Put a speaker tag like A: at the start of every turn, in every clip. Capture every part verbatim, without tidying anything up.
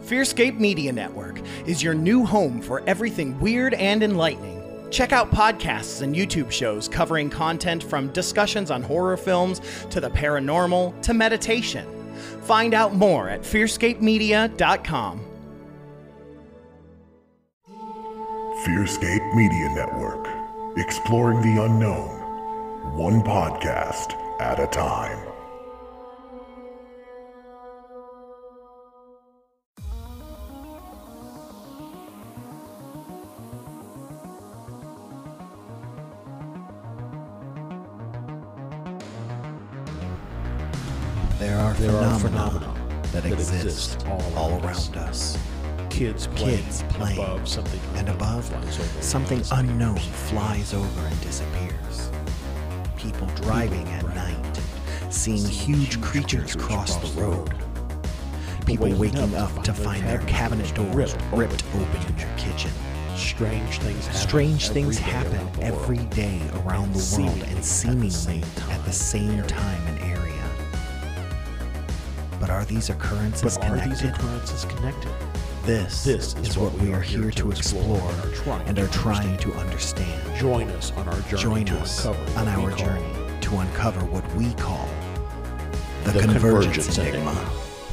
A: Fearscape Media Network is your new home for everything weird and enlightening. Check out podcasts and YouTube shows covering content from discussions on horror films to the paranormal to meditation. Find out more at fearscape media dot com.
B: Fearscape Media Network, exploring the unknown, one podcast at a time.
A: There are
C: There
A: phenomena,
C: are phenomena
A: that,
C: that
A: exist,
C: exist all around,
A: all
C: us.
A: around us.
C: Kids playing,
A: Kids playing,
C: and above something
A: and
C: unknown
A: above
C: flies over and
A: something
C: disappears.
A: unknown flies over and disappears. People driving at
C: driving.
A: night, seeing huge creatures cross the road. People waking up to find their cabinet doors ripped open in their kitchen.
C: Strange things happen.
A: Strange
C: every
A: things
C: day
A: happen
C: around the world.
A: every day around the world
C: Seemingly
A: and seemingly
C: at the same
A: at the same
C: time and area.
A: time and area. But are these occurrences
C: But are
A: connected?
C: these occurrences connected?
A: This,
C: This
A: is, what we are here to explore and are trying to understand.
C: Join us on our journey
A: Join
C: to
A: us
C: uncover
A: on
C: what we
A: our
C: call
A: journey to uncover what we call the,
C: the
A: Convergence,
C: Convergence
A: Enigma.
C: Enigma.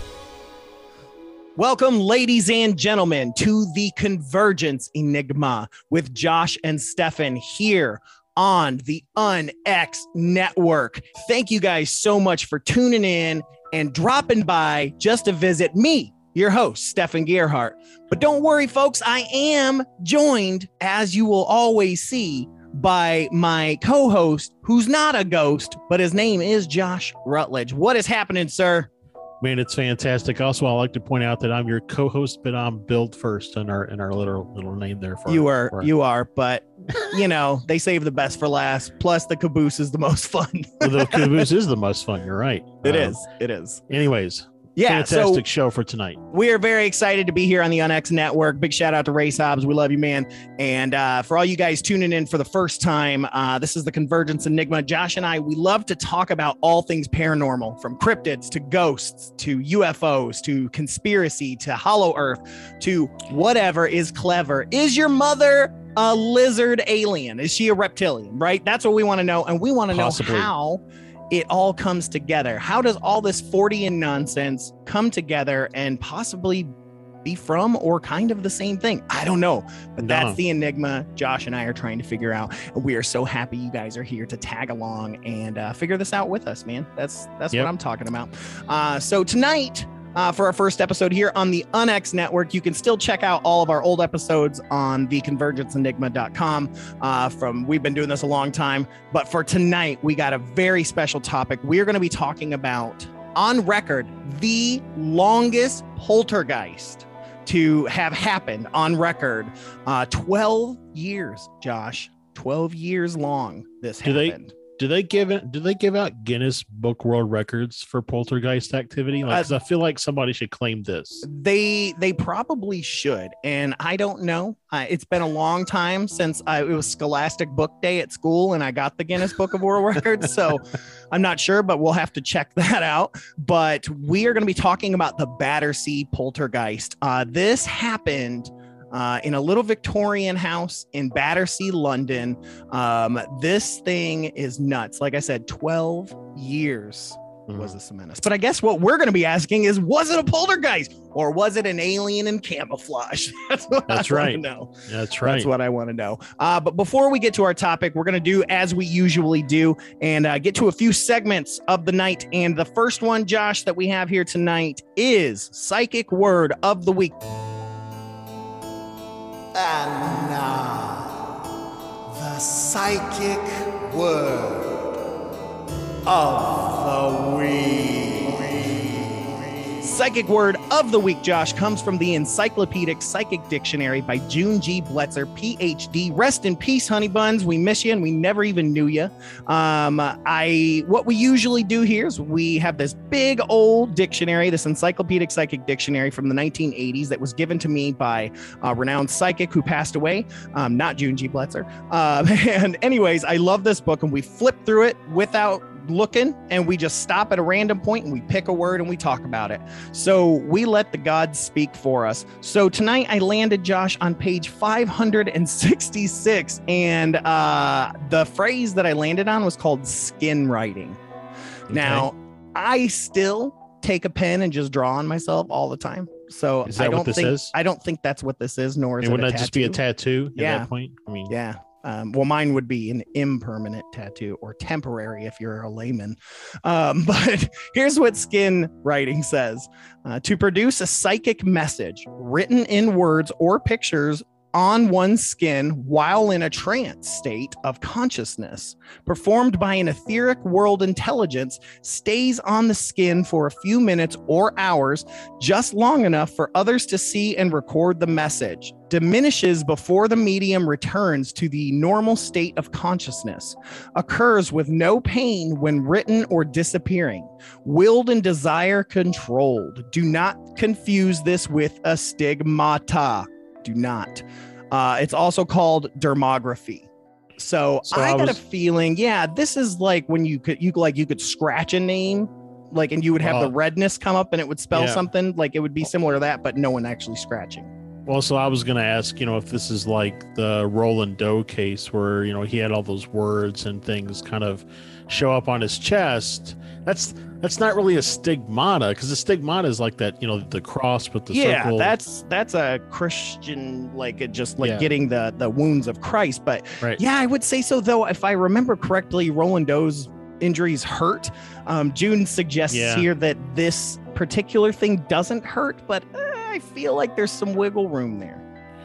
A: Welcome, ladies and gentlemen, to the Convergence Enigma with Josh and Stefan here on the UnX Network. Thank you guys so much for tuning in and dropping by just to visit me, your host, Stefan Gerhardt. But don't worry, folks, I am joined, as you will always see, by my co-host, who's not a ghost, but his name is Josh Rutledge. What is happening, sir?
C: Man, it's fantastic. Also, I like to point out that I'm your co-host, but I'm billed first in our in our little little name there. For
A: You are,
C: for,
A: you are, but you know, they save the best for last. Plus, the caboose is the most fun.
C: the caboose is the most fun. You're right.
A: It
C: Um,
A: is. It is.
C: Anyways,
A: Yeah.
C: fantastic
A: So
C: show for tonight.
A: we are very excited to be here on the UnX Network. Big shout out to Race Hobbs. We love you, man. And uh, for all you guys tuning in for the first time, uh, this is the Convergence Enigma. Josh and I, we love to talk about all things paranormal, from cryptids to ghosts to U F Os to conspiracy to Hollow Earth to whatever is clever. Is your mother a lizard alien? Is she a reptilian? Right? That's what we want to know. And we want to know
C: Possibly.
A: how it all comes together. How does all this Fortean nonsense come together and possibly be from or kind of the same thing? I don't know, but
C: No.
A: that's the enigma Josh and I are trying to figure out. And we are so happy you guys are here to tag along and uh, figure this out with us, man. That's that's
C: Yep.
A: what I'm talking about. Uh, so tonight, uh, for our first episode here on the UnX Network, you can still check out all of our old episodes on the convergence enigma dot com. Uh, from we've been doing this a long time, but for tonight, we got a very special topic. We're going to be talking about, on record, the longest poltergeist to have happened on record. Uh, twelve years, Josh. twelve years long this
C: Do they-
A: happened.
C: Do they give it? Do they give out Guinness Book World Records for poltergeist activity? Like,
A: Uh,
C: 'cause I feel like somebody should claim this.
A: They they probably should, and I don't know. Uh, it's been a long time since I, it was Scholastic Book Day at school, and I got the Guinness Book of World Records. So I'm not sure, but we'll have to check that out. But we are going to be talking about the Battersea Poltergeist. Uh, this happened uh, in a little Victorian house in Battersea, London. Um, this thing is nuts. Like I said, twelve years. Was this a menace? But I guess what we're going to be asking is, was it a poltergeist or was it an alien in camouflage? That's what
C: That's
A: I
C: right.
A: want to know.
C: That's right.
A: That's what I want to know. Uh, but before we get to our topic, we're going to do as we usually do and uh, get to a few segments of the night. And the first one, Josh, that we have here tonight is Psychic Word of the Week.
D: And now, the psychic word of the week.
A: Psychic Word of the Week, Josh, comes from the Encyclopedic Psychic Dictionary by June G. Bletzer, P H D. Rest in peace, honey buns. We miss you and we never even knew you. Um, I what we usually do here is we have this big old dictionary, this Encyclopedic Psychic Dictionary from the nineteen eighties that was given to me by a renowned psychic who passed away, um, not June G. Bletzer. Uh, and anyways, I love this book, and we flip through it without looking and we just stop at a random point and we pick a word and we talk about it. So we let the gods speak for us. So tonight I landed, Josh, on page five hundred sixty-six, and uh, the phrase that I landed on was called skin writing. Okay. Now, I still take a pen and just draw on myself all the time. So
C: is that
A: I don't
C: what this
A: think
C: is?
A: I don't think that's what this is, nor is
C: it
A: it
C: wouldn't
A: a
C: that just be a tattoo at
A: yeah.
C: that point? I mean,
A: yeah. Um, well, mine would be an impermanent tattoo, or temporary if you're a layman. Um, but here's what skin writing says. Uh, to produce a psychic message written in words or pictures on one's skin while in a trance state of consciousness, performed by an etheric world intelligence, stays on the skin for a few minutes or hours, just long enough for others to see and record the message, diminishes before the medium returns to the normal state of consciousness, occurs with no pain when written or disappearing, willed and desire controlled. Do not confuse this with a stigmata. Do not. Uh, it's also called dermography. So, so I, I got was, a feeling, yeah, this is like when you could, you like, you could scratch a name, like, and you would have uh, the redness come up and it would spell yeah. something. Like it would be similar to that, but no one actually scratching.
C: Well, so I was going to ask, you know, if this is like the Roland Doe case where, you know, he had all those words and things kind of show up on his chest. That's that's not really a stigmata, because the stigmata is like that, you know, the cross with the
A: yeah,
C: circle. Yeah,
A: that's that's a Christian, like it just like
C: yeah.
A: getting the the wounds of Christ. But
C: right.
A: yeah, I would say so, though. If I remember correctly, Roland Doe's injuries hurt. Um, June suggests
C: yeah.
A: here that this particular thing doesn't hurt, but uh, I feel like there's some wiggle room there.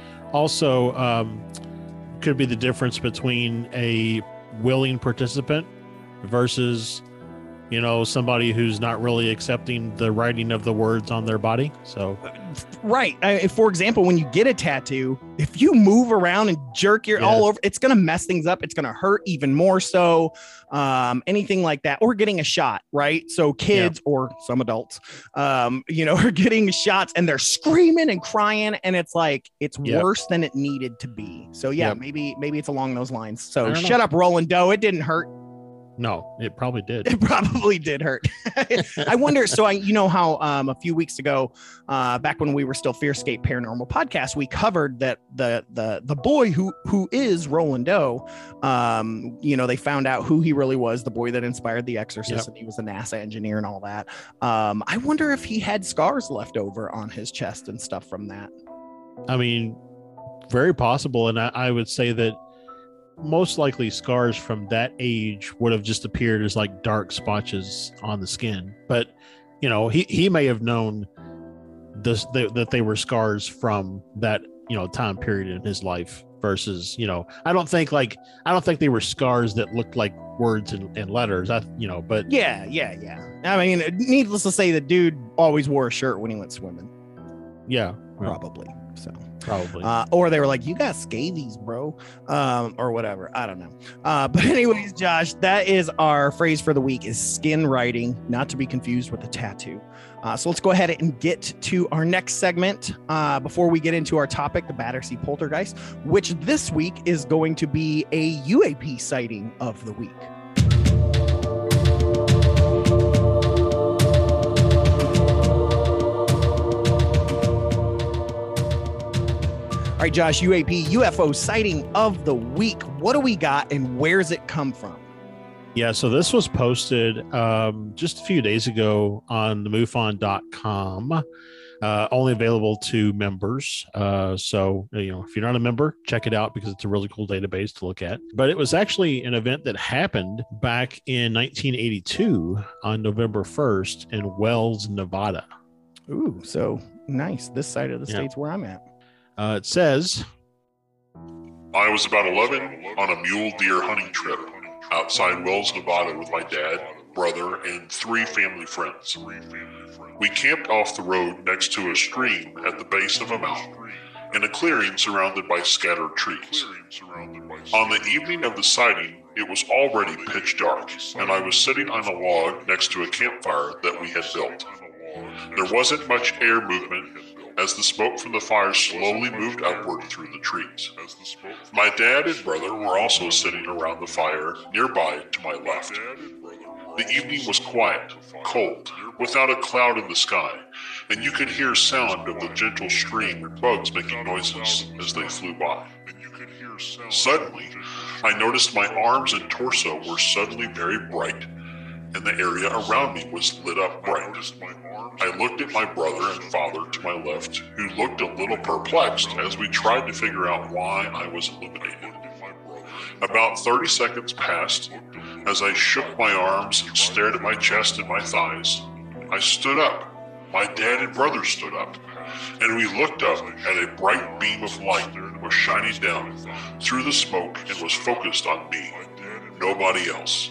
C: Also, um, could be the difference between a willing participant versus, you know, somebody who's not really accepting the writing of the words on their body. So,
A: right. I, for example, when you get a tattoo, if you move around and jerk your yeah. all over, it's going to mess things up. It's going to hurt even more so. Um, anything like that, or getting a shot, right? So kids yeah. or some adults, um, you know, are getting shots and they're screaming and crying, and it's like it's yep. worse than it needed to be. So yeah, yep. maybe maybe it's along those lines. So shut know. up, Roland Doe. It didn't hurt.
C: No, it probably did.
A: It probably did hurt. I wonder. So I, you know how um, a few weeks ago, uh, back when we were still Fearscape Paranormal Podcast, we covered that the the the boy who who is Roland Doe. Um, you know, they found out who he really was, the boy that inspired The Exorcist, yep. and he was a NASA engineer and all that. Um, I wonder if he had scars left over on his chest and stuff from that.
C: I mean, very possible, and I, I would say that most likely scars from that age would have just appeared as like dark spotches on the skin. But, you know, he, he may have known this, they, that they were scars from that, you know, time period in his life versus, you know, I don't think like, I don't think they were scars that looked like words and, and letters, I, you know, but
A: yeah, yeah, yeah. I mean, needless to say, the dude always wore a shirt when he went swimming.
C: Yeah,
A: probably. So
C: probably,
A: uh, or they were like, "You got scabies, bro," um, or whatever. I don't know. Uh, but anyways, Josh, that is our phrase for the week: is skin writing, not to be confused with a tattoo. Uh, so let's go ahead and get to our next segment uh, before we get into our topic, the Battersea Poltergeist, which this week is going to be a U A P sighting of the week. All right, Josh, U A P, U F O sighting of the week. What do we got and where's it come from?
C: Yeah, so this was posted um, just a few days ago on the MUFON dot com, uh, only available to members. Uh, so, you know, if you're not a member, check it out because it's a really cool database to look at. But it was actually an event that happened back in nineteen eighty-two on November first in Wells, Nevada.
A: Ooh, so nice. This side of the
C: yeah.
A: state's where I'm at.
C: Uh, it says,
E: I was about eleven on a mule deer hunting trip outside Wells, Nevada with my dad, brother, and three family friends. We camped off the road next to a stream at the base of a mountain in a clearing surrounded by scattered trees. On the evening of the sighting, it was already pitch dark, and I was sitting on a log next to a campfire that we had built. There wasn't much air movement as the smoke from the fire slowly moved upward through the trees. My dad and brother were also sitting around the fire nearby to my left. The evening was quiet, cold, without a cloud in the sky, and you could hear sound of the gentle stream and bugs making noises as they flew by. Suddenly, I noticed my arms and torso were suddenly very bright, and the area around me was lit up bright. I looked at my brother and father to my left, who looked a little perplexed as we tried to figure out why I was illuminated. About thirty seconds passed as I shook my arms and stared at my chest and my thighs. I stood up. My dad and brother stood up, and we looked up at a bright beam of light that was shining down through the smoke and was focused on me, nobody else.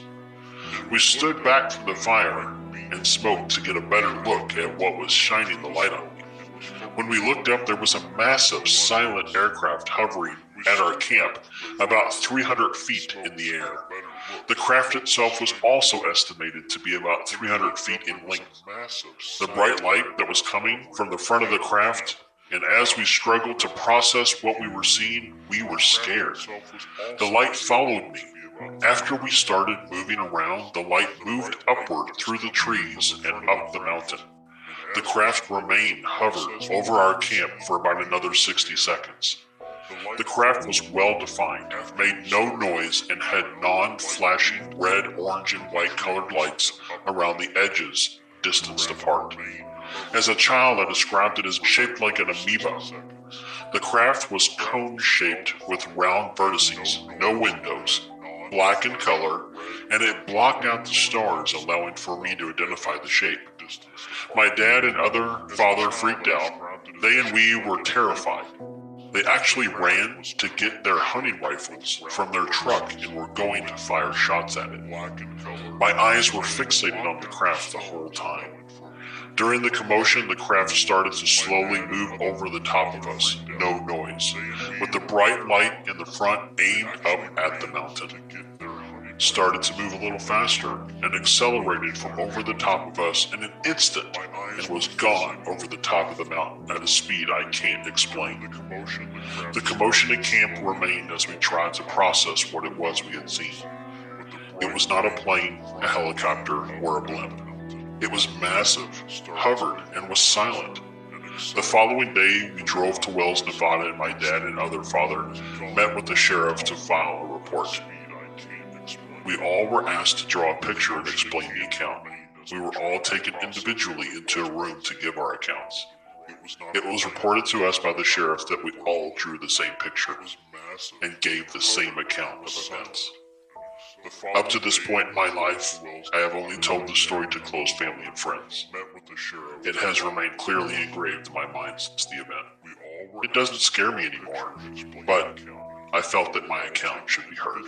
E: We stood back from the fire and smoke to get a better look at what was shining the light on me. When we looked up, there was a massive silent aircraft hovering at our camp about three hundred feet in the air. The craft itself was also estimated to be about three hundred feet in length. The bright light that was coming from the front of the craft, and as we struggled to process what we were seeing, we were scared. The light followed me. After we started moving around, the light moved upward through the trees and up the mountain. The craft remained hovered over our camp for about another sixty seconds. The craft was well defined, made no noise, and had non-flashing red, orange, and white colored lights around the edges, distanced apart. As a child, I described it as shaped like an amoeba. The craft was cone-shaped with round vertices, no windows, black in color, and it blocked out the stars, allowing for me to identify the shape. My dad and other father freaked out. They and we were terrified. They actually ran to get their hunting rifles from their truck and were going to fire shots at it. My eyes were fixated on the craft the whole time. During the commotion, the craft started to slowly move over the top of us, no noise, with the bright light in the front aimed up at the mountain. Started to move a little faster and accelerated from over the top of us in an instant and was gone over the top of the mountain at a speed I can't explain. The commotion in camp remained as we tried to process what it was we had seen. It was not a plane, a helicopter, or a blimp. It was massive, hovered, and was silent. The following day, we drove to Wells, Nevada, and my dad and other father met with the sheriff to file a report. We all were asked to draw a picture and explain the account. We were all taken individually into a room to give our accounts. It was reported to us by the sheriff that we all drew the same picture and gave the same account of events. Up to this point in my life, I have only told the story to close family and friends. It has remained clearly engraved in my mind since the event. It doesn't scare me anymore, but I felt that my account should be heard.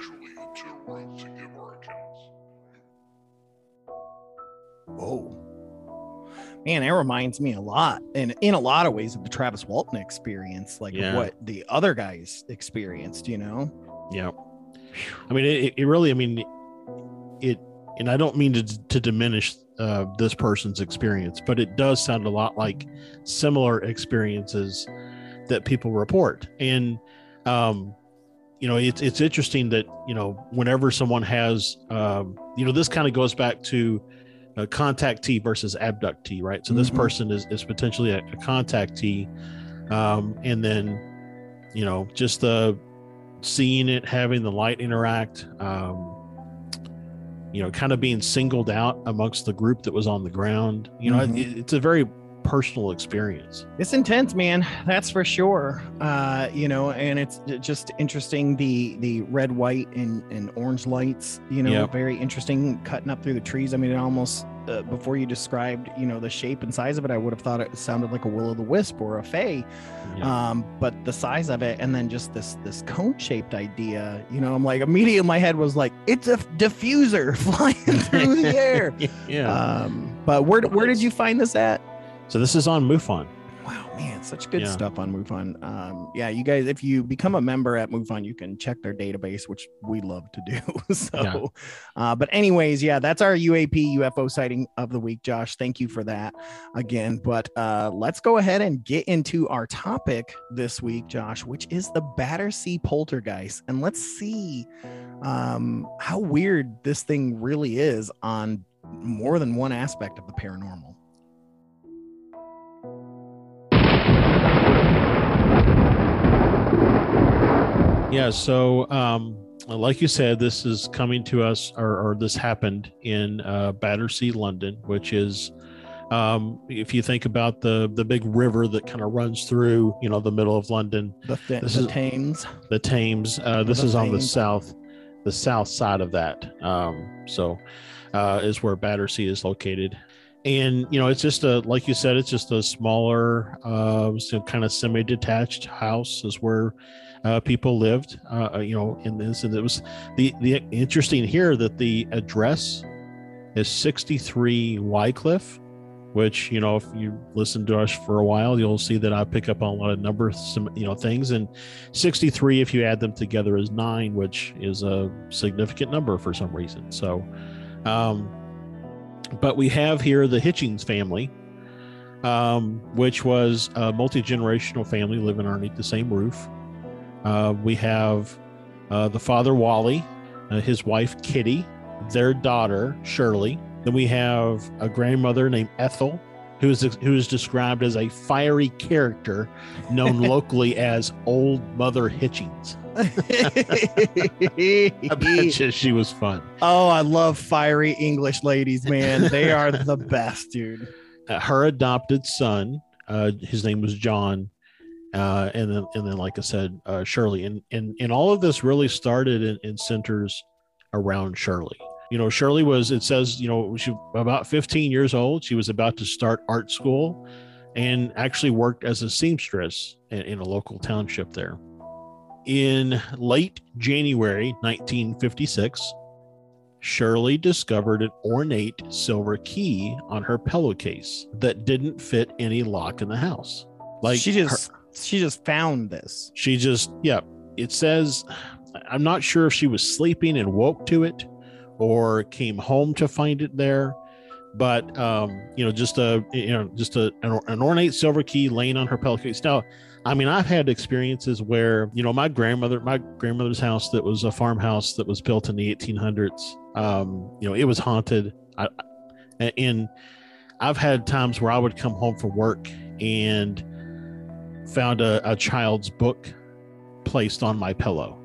A: Oh, man, that reminds me a lot, and in a lot of ways, of the Travis Walton experience, like
C: Yeah.
A: what the other guys experienced, you know?
C: Yeah. I mean, it, it really, I mean, it, and I don't mean to, to diminish uh, this person's experience, but it does sound a lot like similar experiences that people report. And, um, you know, it's, it's interesting that, you know, whenever someone has, um, you know, this kind of goes back to a contactee versus abductee, right? So this
A: Mhm.
C: person is, is potentially a, a contactee. Um, and then, you know, just the, seeing it, having the light interact, um, you know, kind of being singled out amongst the group that was on the ground. You know,
A: Mhm.
C: it, it's a very personal experience.
A: It's intense, man. That's for sure. Uh, you know, and it's just interesting. The the red, white, and, and orange lights. You know,
C: Yep.
A: very interesting. Cutting up through the trees. I mean, it almost uh, before you described, you know, the shape and size of it, I would have thought it sounded like a will-o'-the-wisp or a fae.
C: Yeah.
A: Um, but the size of it, and then just this this cone-shaped idea. You know, I'm like immediately in my head was like, it's a diffuser flying through the air.
C: yeah.
A: Um, but where where did you find this at?
C: So this is on MUFON.
A: Wow, man, such good
C: Yeah.
A: stuff on MUFON. Um, yeah, you guys, if you become a member at MUFON, you can check their database, which we love to do. so,
C: Yeah.
A: uh, but anyways, yeah, that's our U A P U F O sighting of the week, Josh. Thank you for that again. But uh, let's go ahead and get into our topic this week, Josh, which is the Battersea Poltergeist. And let's see um, how weird this thing really is on more than one aspect of the paranormal.
C: Yeah, so um, like you said, this is coming to us, or, or this happened in uh, Battersea, London, which is, um, if you think about the the big river that kind of runs through, you know, the middle of London,
A: The, th-
C: This
A: the
C: is-
A: Thames.
C: the Thames. Uh, this
A: The
C: is on the
A: Thames.
C: south, the south side of that. Um, so uh, is where Battersea is located. And, you know, it's just a, like you said, it's just a smaller, uh, so kind of semi-detached house is where uh, people lived, uh, you know, in this. And it was the, the interesting here that the address is sixty-three Wycliffe, which, you know, if you listen to us for a while, you'll see that I pick up on a lot of numbers, some, you know, things. And sixty-three, if you add them together, is nine, which is a significant number for some reason. So, um, but we have here the Hitchings family, um, which was a multi-generational family living underneath the same roof. Uh, we have uh, the father, Wally, uh, his wife, Kitty, their daughter, Shirley. Then we have a grandmother named Ethel, who is who is described as a fiery character known locally as Old Mother Hitchings. I bet you she was fun.
A: Oh, I love fiery English ladies, man. They are the best, dude.
C: Uh, her adopted son, uh, his name was John, uh, and then and then like I said, uh, Shirley, and and and all of this really started in, in centers around Shirley. You know, Shirley was, it says, you know, she about fifteen years old. She was about to start art school and actually worked as a seamstress in, in a local township there. In late January nineteen fifty-six, Shirley discovered an ornate silver key on her pillowcase that didn't fit any lock in the house. Like
A: she just
C: her-
A: she just found this.
C: she just, yeah, it says, I'm not sure if she was sleeping and woke to it or came home to find it there, but um, you know, just a, you know, just a, an, an ornate silver key laying on her pillowcase. Now, I mean, I've had experiences where, you know, my grandmother, my grandmother's house that was a farmhouse that was built in the eighteen hundreds, um, you know, it was haunted. I, and I've had times where I would come home from work and found a, a child's book placed on my pillow.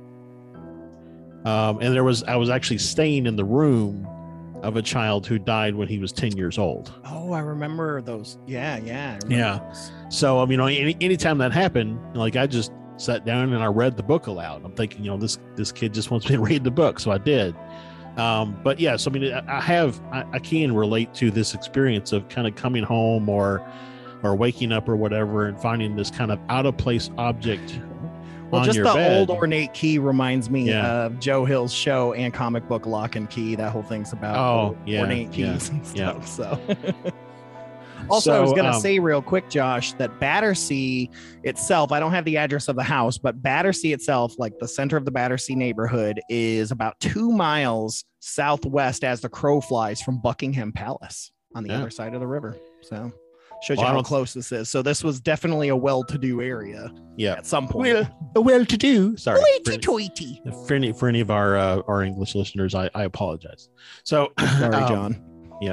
C: Um, and there was, I was actually staying in the room of a child who died when he was ten years old.
A: Oh, I remember those. Yeah, yeah. I remember
C: Yeah.
A: those.
C: So, I mean, any, anytime that happened, like I just sat down and I read the book aloud. I'm thinking, you know, this, this kid just wants me to read the book. So I did. Um, but yeah, so I mean, I, I have, I, I can relate to this experience of kind of coming home or, or waking up or whatever and finding this kind of out of place object
A: Well,
C: on
A: just
C: your
A: the
C: bed.
A: old ornate key reminds me
C: Yeah.
A: of Joe Hill's show and comic book Lock and Key. That whole thing's about
C: Oh,
A: old
C: yeah,
A: ornate
C: yeah,
A: keys and
C: yeah.
A: stuff. So, also, I was
C: So,
A: gonna
C: um,
A: say real quick, Josh, that Battersea itself. I don't have the address of the house, but Battersea itself, like the center of the Battersea neighborhood, is about two miles southwest as the crow flies from Buckingham Palace on the
C: Yeah.
A: other side of the river. So, shows
C: Well, I
A: you how
C: don't-
A: close this is. So, this was definitely a well-to-do area
C: Yeah.
A: at some point.
C: Well, well to do. Sorry. For,
A: Hoity-toity.
C: for any, for any of our, uh, our English listeners, I, I apologize. So,
A: Sorry,
C: um,
A: John.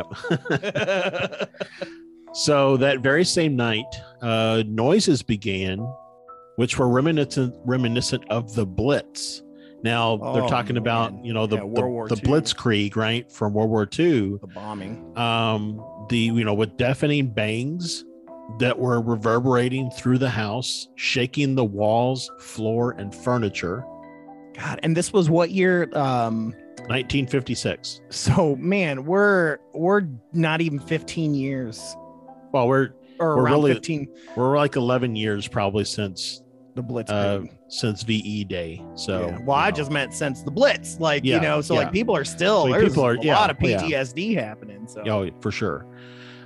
C: Yep. So that very same night, uh, noises began, which were reminiscent reminiscent of the Blitz. Now they're
A: Oh,
C: talking about,
A: man.
C: you know, the
A: Yeah,
C: the,
A: World War
C: the
A: Two.
C: Blitzkrieg, right, from World War Two.
A: The bombing.
C: Um, the you know with deafening bangs that were reverberating through the house, shaking the walls, floor, and furniture.
A: God, and this was what year? Um,
C: nineteen fifty-six.
A: so man, we're we're not even fifteen years,
C: Well, we're
A: or
C: We're
A: around
C: really-
A: fifteen.
C: we're like eleven years probably since
A: The Blitz.
C: uh since V E Day. So
A: yeah. Well,
C: you
A: I
C: know.
A: just meant since the Blitz, like
C: Yeah,
A: you know, so
C: yeah.
A: like people are still
C: Like,
A: there's
C: people are-
A: a
C: yeah,
A: lot of
C: yeah.
A: P T S D happening. So
C: Oh, for sure.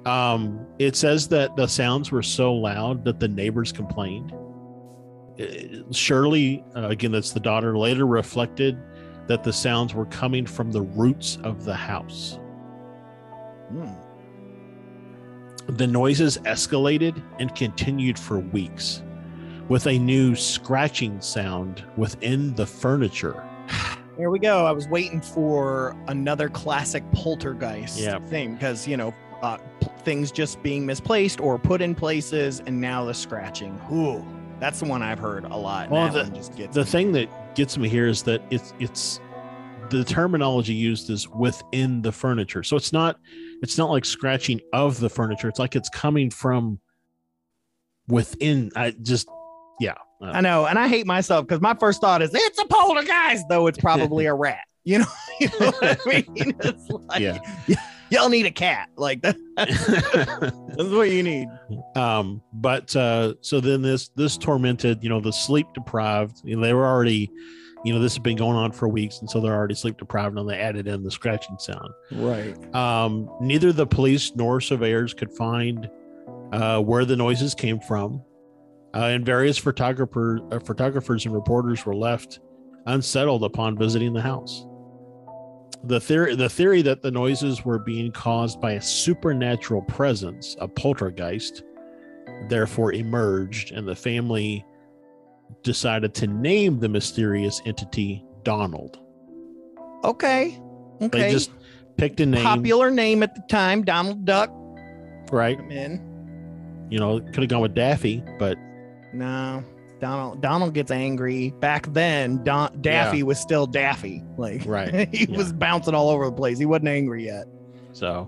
C: Um, it says that the sounds were so loud that the neighbors complained. Uh, Shirley, uh, again, that's the daughter, later reflected that the sounds were coming from the roots of the house.
A: Hmm.
C: The noises escalated and continued for weeks, with a new scratching sound within the furniture.
A: Here we go. I was waiting for another classic poltergeist
C: Yeah.
A: thing because, you know, uh, p- things just being misplaced or put in places, and now the scratching. Ooh, that's the one I've heard a lot. and
C: Well,
A: that
C: the-
A: one just gets
C: The
A: me.
C: thing that gets me here is that it's it's the terminology used is within the furniture. So it's not it's not like scratching of the furniture. It's like it's coming from within. I just yeah. uh,
A: I know, and I hate myself because my first thought is it's a poltergeist, though it's probably a rat. You know, you know what I mean? It's like,
C: yeah.
A: y'all need a cat. Like that, that's what you need.
C: um but uh so then this this tormented, you know, the sleep deprived, you know, they were already, you know, this has been going on for weeks, and so they're already sleep deprived, and they added in the scratching sound.
A: Right.
C: Um neither the police nor surveyors could find uh where the noises came from, uh, and various photographer uh, photographers and reporters were left unsettled upon visiting the house. The theory, the theory that the noises were being caused by a supernatural presence, a poltergeist, therefore emerged, and the family decided to name the mysterious entity Donald.
A: Okay. Okay.
C: They just picked a name,
A: Popular name at the time, Donald Duck.
C: right?
A: Come in.
C: You know, could have gone with Daffy, but
A: No, Donald. Donald gets angry. Back then, Don, Daffy
C: Yeah.
A: was still Daffy. Like,
C: Right,
A: he
C: yeah.
A: was bouncing all over the place. He wasn't angry yet.
C: so.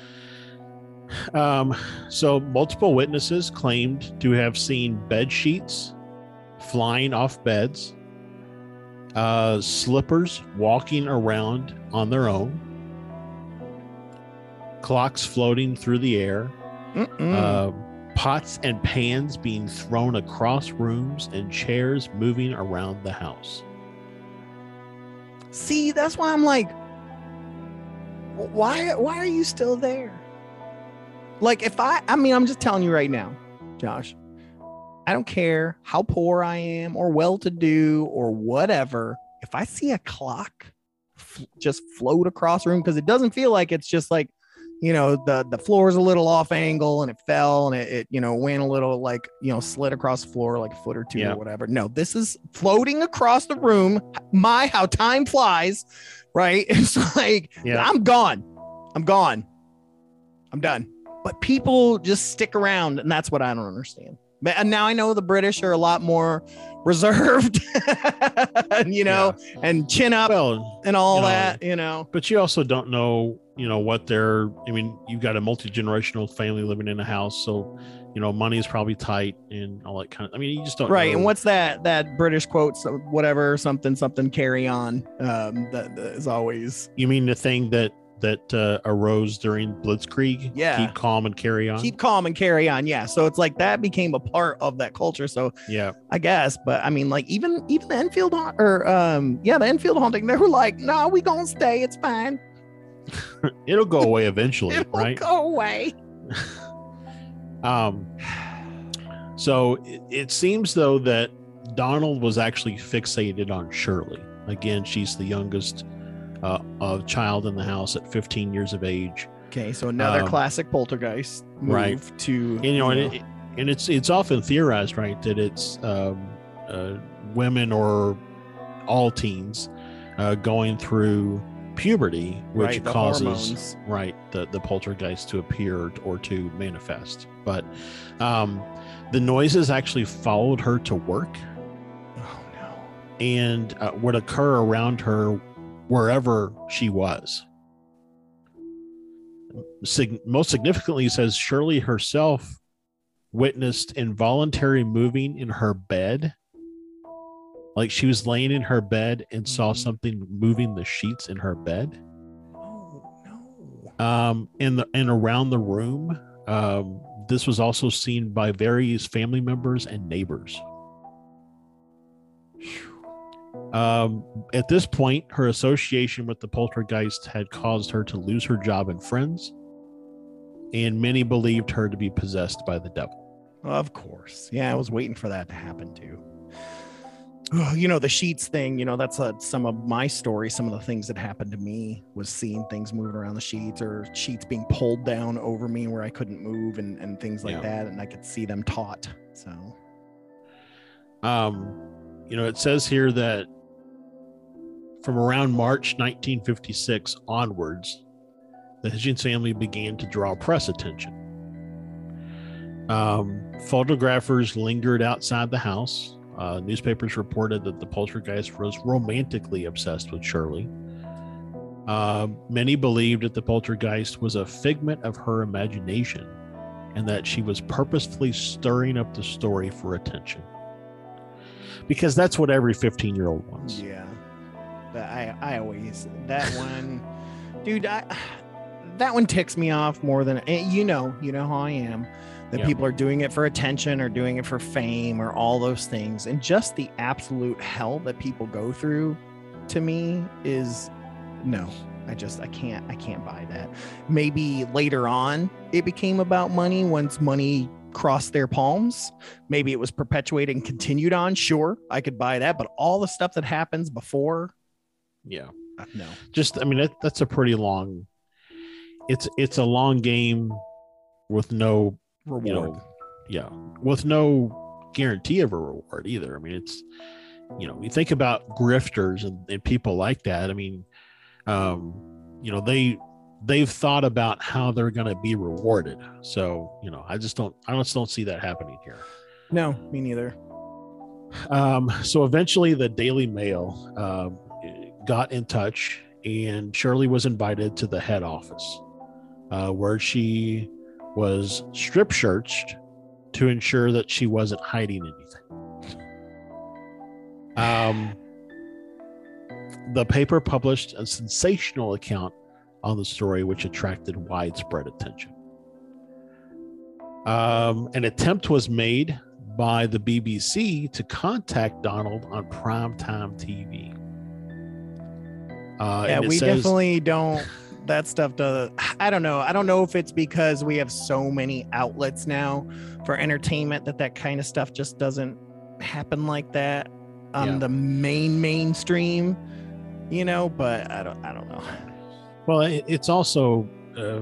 C: Um, so multiple witnesses claimed to have seen bed sheets flying off beds, uh, slippers walking around on their own, clocks floating through the air,
A: Mm-mm.
C: uh, pots and pans being thrown across rooms, and chairs moving around the house.
A: See, that's why I'm like, wh- why? Why are you still there? Like, if I, I mean, I'm just telling you right now, Josh. I don't care how poor I am or well-to-do or whatever. If I see a clock f- just float across the room, because it doesn't feel like it's just like, you know, the the floor is a little off angle and it fell and it, it you know went a little like, you know, slid across the floor like a foot or two
C: Yeah.
A: or whatever. No, this is floating across the room. My, how time flies, right? It's like,
C: Yeah.
A: I'm gone. I'm gone. I'm done. But people just stick around, and that's what I don't understand. But and now I know the British are a lot more reserved, you know, and chin up
C: Well,
A: and all
C: you know,
A: that, you know.
C: but you also don't know, you know, what they're, I mean, you've got a multi-generational family living in a house. So, you know, money is probably tight and all that kind of, I mean, you just don't
A: Right.
C: know.
A: And what's that, that British quote, so whatever, something, something, carry on. Um, that, that is always
C: You mean the thing that, that uh, arose during Blitzkrieg?
A: Yeah.
C: Keep calm and carry on.
A: keep calm and carry on. Yeah. So it's like that became a part of that culture. So
C: yeah.
A: I guess, but I mean, like even, even the Enfield haunt- or, um, yeah, the Enfield haunting, they were like, no, nah, we gonna stay. It's fine.
C: It'll go away eventually,
A: It'll
C: right?
A: go away.
C: Um, so it, it seems though that Donald was actually fixated on Shirley. Again, she's the youngest uh, of child in the house at fifteen years of age.
A: Okay. So another
C: Um,
A: classic poltergeist move
C: right.
A: to,
C: And, you know, and, it, and it's it's often theorized, right, that it's um, uh, women or all teens uh, going through puberty, which
A: right, the
C: causes
A: hormones.
C: right the the poltergeist to appear or to manifest. But um, the noises actually followed her to work
A: Oh no.
C: and uh, would occur around her wherever she was. Sig- most significantly, he says Shirley herself witnessed involuntary moving in her bed. Like she was laying in her bed and saw
A: Mhm.
C: something moving the sheets in her bed.
A: Oh no.
C: Um, in the and around the room. Um, this was also seen by various family members and neighbors. Um, at this point, her association with the poltergeist had caused her to lose her job and friends. and many believed her to be possessed by the devil.
A: Of course. Yeah, I was waiting for that to happen too. Oh, you know, the sheets thing, you know, that's uh, some of my story. Some of the things that happened to me was seeing things moving around the sheets, or sheets being pulled down over me where I couldn't move, and, and things like
C: Yeah.
A: that. And I could see them taut. So,
C: Um, you know, it says here that from around March nineteen fifty-six onwards, the Hitchens family began to draw press attention. Um, photographers lingered outside the house. Uh, newspapers reported that the poltergeist was romantically obsessed with Shirley. Uh, many believed that the poltergeist was a figment of her imagination and that she was purposefully stirring up the story for attention. Because that's what every fifteen-year-old wants.
A: yeah, But I, I always, that one, dude, I, that one ticks me off more than, you know, you know how I am. That
C: Yeah.
A: people are doing it for attention or doing it for fame or all those things. And just the absolute hell that people go through, to me, is no. I just, I can't, I can't buy that. Maybe later on it became about money once money crossed their palms. Maybe it was perpetuated and continued on. Sure, I could buy that. But all the stuff that happens before,
C: Yeah.
A: uh, no.
C: Just, I mean, that, that's a pretty long, it's, it's a long game with no,
A: Reward.
C: you know, yeah, with no guarantee of a reward either. I mean, it's, you know, you think about grifters and, and people like that. I mean, um, you know, they, they've thought about how they're going to be rewarded. So, you know, I just don't, I just don't see that happening here.
A: No, me neither.
C: Um, so eventually the Daily Mail, um, got in touch, and Shirley was invited to the head office, uh, where she was strip searched to ensure that she wasn't hiding anything. Um, the paper published a sensational account on the story, which attracted widespread attention. Um, an attempt was made by the B B C to contact Donald on primetime T V. Uh,
A: Yeah,
C: and it
A: we
C: says-
A: definitely don't. That stuff does. I don't know. I don't know if it's because we have so many outlets now for entertainment that that kind of stuff just doesn't happen like that on
C: Yeah.
A: the main mainstream, you know. But I don't. I don't know.
C: Well, it, it's also uh,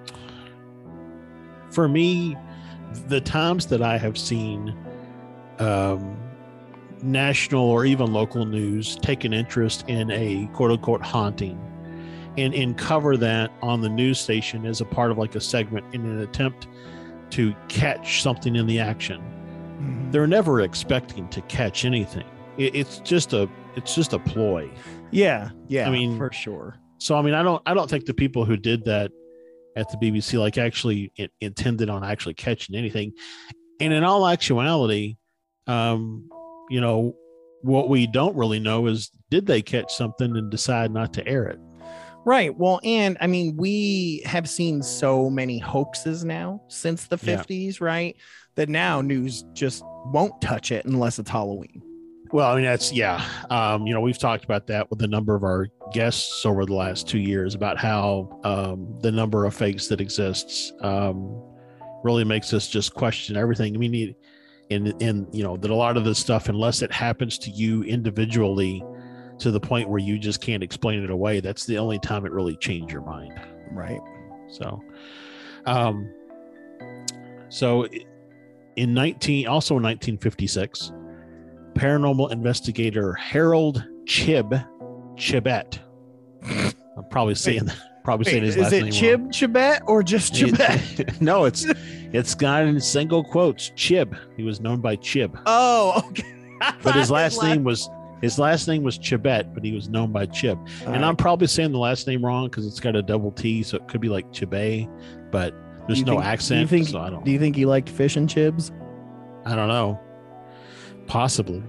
C: for me, the times that I have seen um, national or even local news take an interest in a quote unquote haunting and, and cover that on the news station as a part of like a segment in an attempt to catch something in the action.
A: Mhm.
C: They're never expecting to catch anything. It, it's just a it's just a ploy.
A: Yeah. Yeah.
C: I mean,
A: for sure.
C: So I mean, I don't I don't think the people who did that at the B B C like actually it, intended on actually catching anything. And in all actuality, um, you know, what we don't really know is, did they catch something and decide not to air it?
A: Right. Well, and I mean, we have seen so many hoaxes now since the
C: Yeah.
A: fifties, right? That now news just won't touch it unless it's Halloween.
C: Well, I mean, that's, yeah. Um, you know, we've talked about that with a number of our guests over the last two years about how um, the number of fakes that exists um, really makes us just question everything. I mean, it- and, and, you know, that a lot of this stuff, unless it happens to you individually to the point where you just can't explain it away, that's the only time it really changed your mind.
A: Right.
C: So, um, so in nineteen, also in nineteen fifty-six, paranormal investigator Harold Chib, Chibet. I'm probably saying that. Probably saying his
A: is
C: last
A: it
C: name
A: Chib
C: wrong.
A: Chibet or just Chibet?
C: No, it's it's got in single quotes. Chib. He was known by Chib,
A: Oh, okay.
C: but his last name was his last name was Chibet, but he was known by Chib. And I'm probably saying the last name wrong because it's got a double T, so it could be like Chibe, but there's
A: You
C: no
A: think-
C: accent.
A: You think,
C: so I don't.
A: do you think he liked fish and chips?
C: I don't know. Possibly.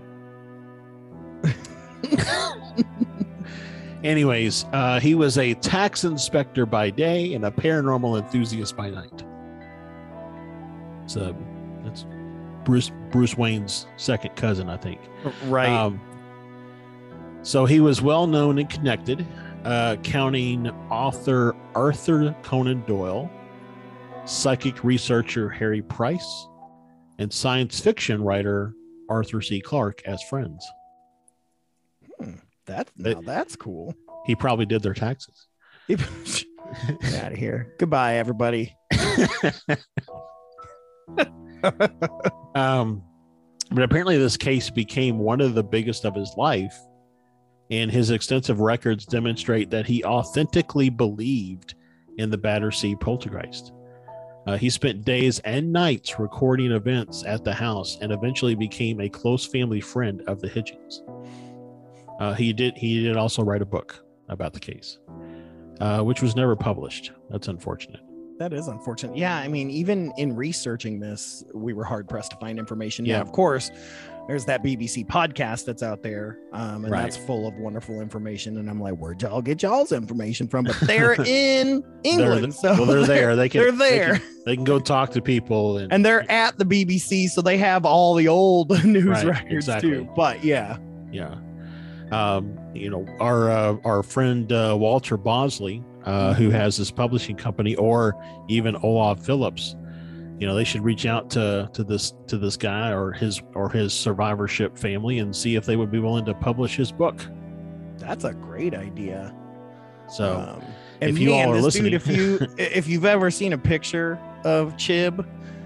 C: Anyways, uh, he was a tax inspector by day and a paranormal enthusiast by night. So that's Bruce Bruce Wayne's second cousin, I think.
A: Right.
C: Um, so he was well known and connected, uh, counting author Arthur Conan Doyle, psychic researcher Harry Price, and science fiction writer Arthur C. Clarke as friends.
A: Hmm, that's now that's cool.
C: He probably did their taxes.
A: Get out of here. Goodbye, everybody.
C: um, but apparently this case became one of the biggest of his life, and his extensive records demonstrate that he authentically believed in the Battersea poltergeist. Uh, he spent days and nights recording events at the house and eventually became a close family friend of the Hitchens. Uh, he did he did also write a book about the case, uh, which was never published. That's unfortunate.
A: That is unfortunate. Yeah, I mean, even in researching this, we were hard pressed to find information. Yeah,
C: Yeah.
A: of course, there's that B B C podcast that's out there, um, and
C: Right.
A: that's full of wonderful information. And I'm like, where'd y'all get y'all's information from? But they're in England,
C: They're,
A: so
C: well, they're there. They can
A: they're
C: they
A: there,
C: can, they can go talk to people, and,
A: and they're at the B B C, so they have all the old news
C: Right,
A: records
C: exactly.
A: too. But yeah,
C: yeah. Um, you know, our uh, our friend uh, Walter Bosley, uh, who has this publishing company, or even Olaf Phillips, you know, they should reach out to to this to this guy or his or his survivorship family and see if they would be willing to publish his book.
A: that's a great idea.
C: So,
A: Um, and
C: if you
A: man,
C: all are
A: this
C: listening-
A: dude, if you if you've ever seen a picture of Chib,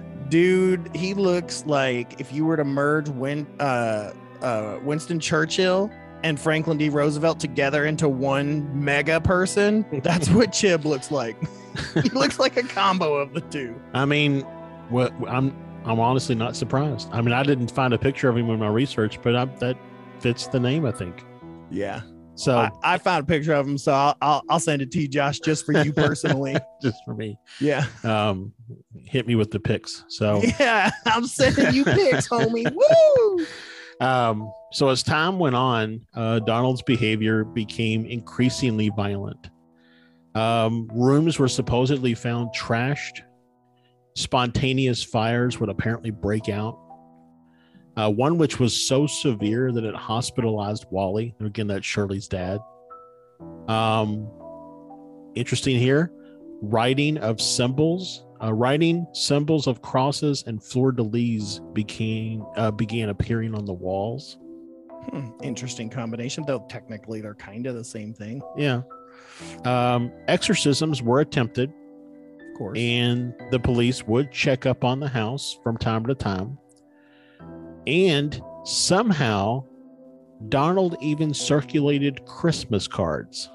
A: dude, he looks like if you were to merge Win, uh, uh, Winston Churchill and Franklin D. Roosevelt together into one mega person, that's what Chib looks like. He looks like a combo of the two.
C: I mean, what I'm I'm honestly not surprised. I mean, I didn't find a picture of him in my research, but I, that fits the name, I think.
A: Yeah.
C: So
A: I, I found a picture of him, so I'll, I'll I'll send it to you, Josh, just for you personally.
C: just for me,
A: Yeah.
C: um, hit me with the pics. So.
A: Yeah. I'm sending you pics, homie. Woo!
C: Um, so as time went on, uh, Donald's behavior became increasingly violent. Um, rooms were supposedly found trashed. Spontaneous fires would apparently break out. Uh, one which was so severe that it hospitalized Wally. Again, that's Shirley's dad. Um, interesting here, writing of symbols. Uh, writing symbols of crosses and fleur-de-lis became uh, began appearing on the walls.
A: Hmm, interesting combination, though technically they're kind of the same thing,
C: Yeah. Um, exorcisms were attempted,
A: of course.
C: and the police would check up on the house from time to time. And somehow, Donald even circulated Christmas cards.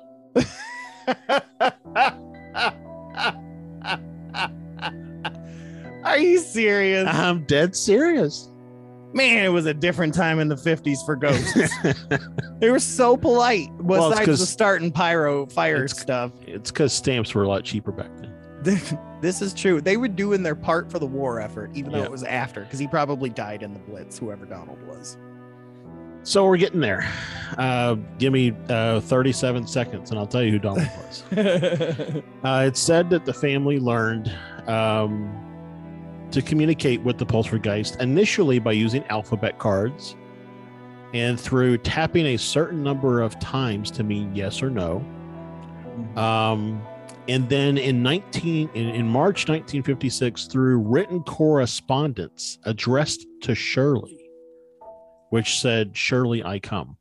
A: Are you serious?
C: I'm dead serious.
A: Man, it was a different time in the fifties for ghosts. They were so polite,
C: Well, it's
A: besides
C: 'cause
A: the starting pyro fire
C: it's-
A: stuff.
C: It's because stamps were a lot cheaper back then.
A: This is true. They were doing their part for the war effort, even though
C: Yeah.
A: it was after, because he probably died in the Blitz, whoever Donald was.
C: So we're getting there. Uh, give me uh, thirty-seven seconds and I'll tell you who Donald was. Uh, it's said that the family learned um, to communicate with the poltergeist initially by using alphabet cards and through tapping a certain number of times to mean yes or no. Um, and then in nineteen in, in March nineteen fifty-six, through written correspondence addressed to Shirley, which said, "Shirley, I come."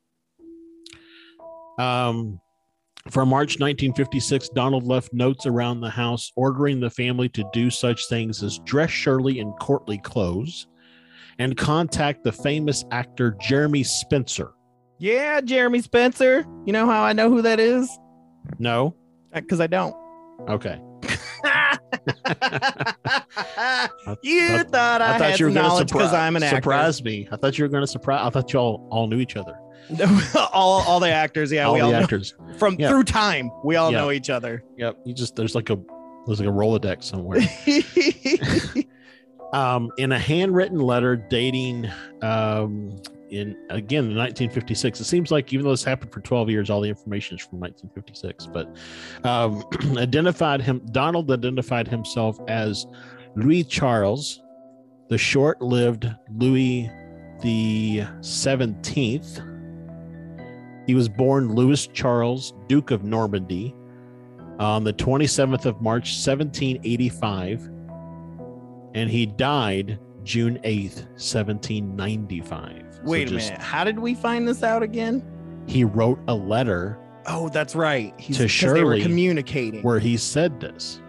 C: Um, from March nineteen fifty-six, Donald left notes around the house ordering the family to do such things as dress Shirley in courtly clothes and contact the famous actor Jeremy Spencer.
A: Yeah, Jeremy Spencer. You know how I know who that is?
C: No?
A: Because I don't.
C: Okay.
A: You
C: thought-
A: thought I,
C: I thought
A: had
C: you were
A: some
C: going to
A: knowledge because I'm an actor.
C: surprise me. I thought you were going to surprise. I thought y'all all knew each other.
A: all, all the actors, yeah,
C: all
A: we
C: the
A: all
C: actors.
A: know. From
C: Yeah.
A: through time, we all
C: Yeah.
A: know each other.
C: Yep. You just there's like a there's like a Rolodex somewhere. um, in a handwritten letter dating um, in again nineteen fifty-six. It seems like even though this happened for twelve years, all the information is from nineteen fifty-six. But um, identified him. Donald identified himself as Louis Charles, the short-lived Louis the seventeenth. He was born Louis Charles, Duke of Normandy, on the twenty-seventh of March, seventeen eighty-five, and he died June eighth, seventeen ninety-five.
A: Wait
C: So
A: a
C: just-
A: minute. How did we find this out again?
C: He wrote a letter
A: Oh, that's right. He's,
C: To
A: 'cause they were
C: Shirley,
A: communicating.
C: where he said this.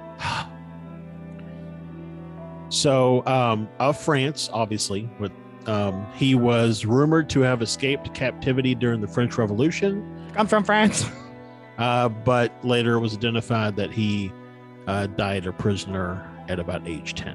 C: So, um, of France, obviously, with um, he was rumored to have escaped captivity during the French Revolution,
A: I'm from France.
C: uh, but later it was identified that he uh, died a prisoner at about age ten.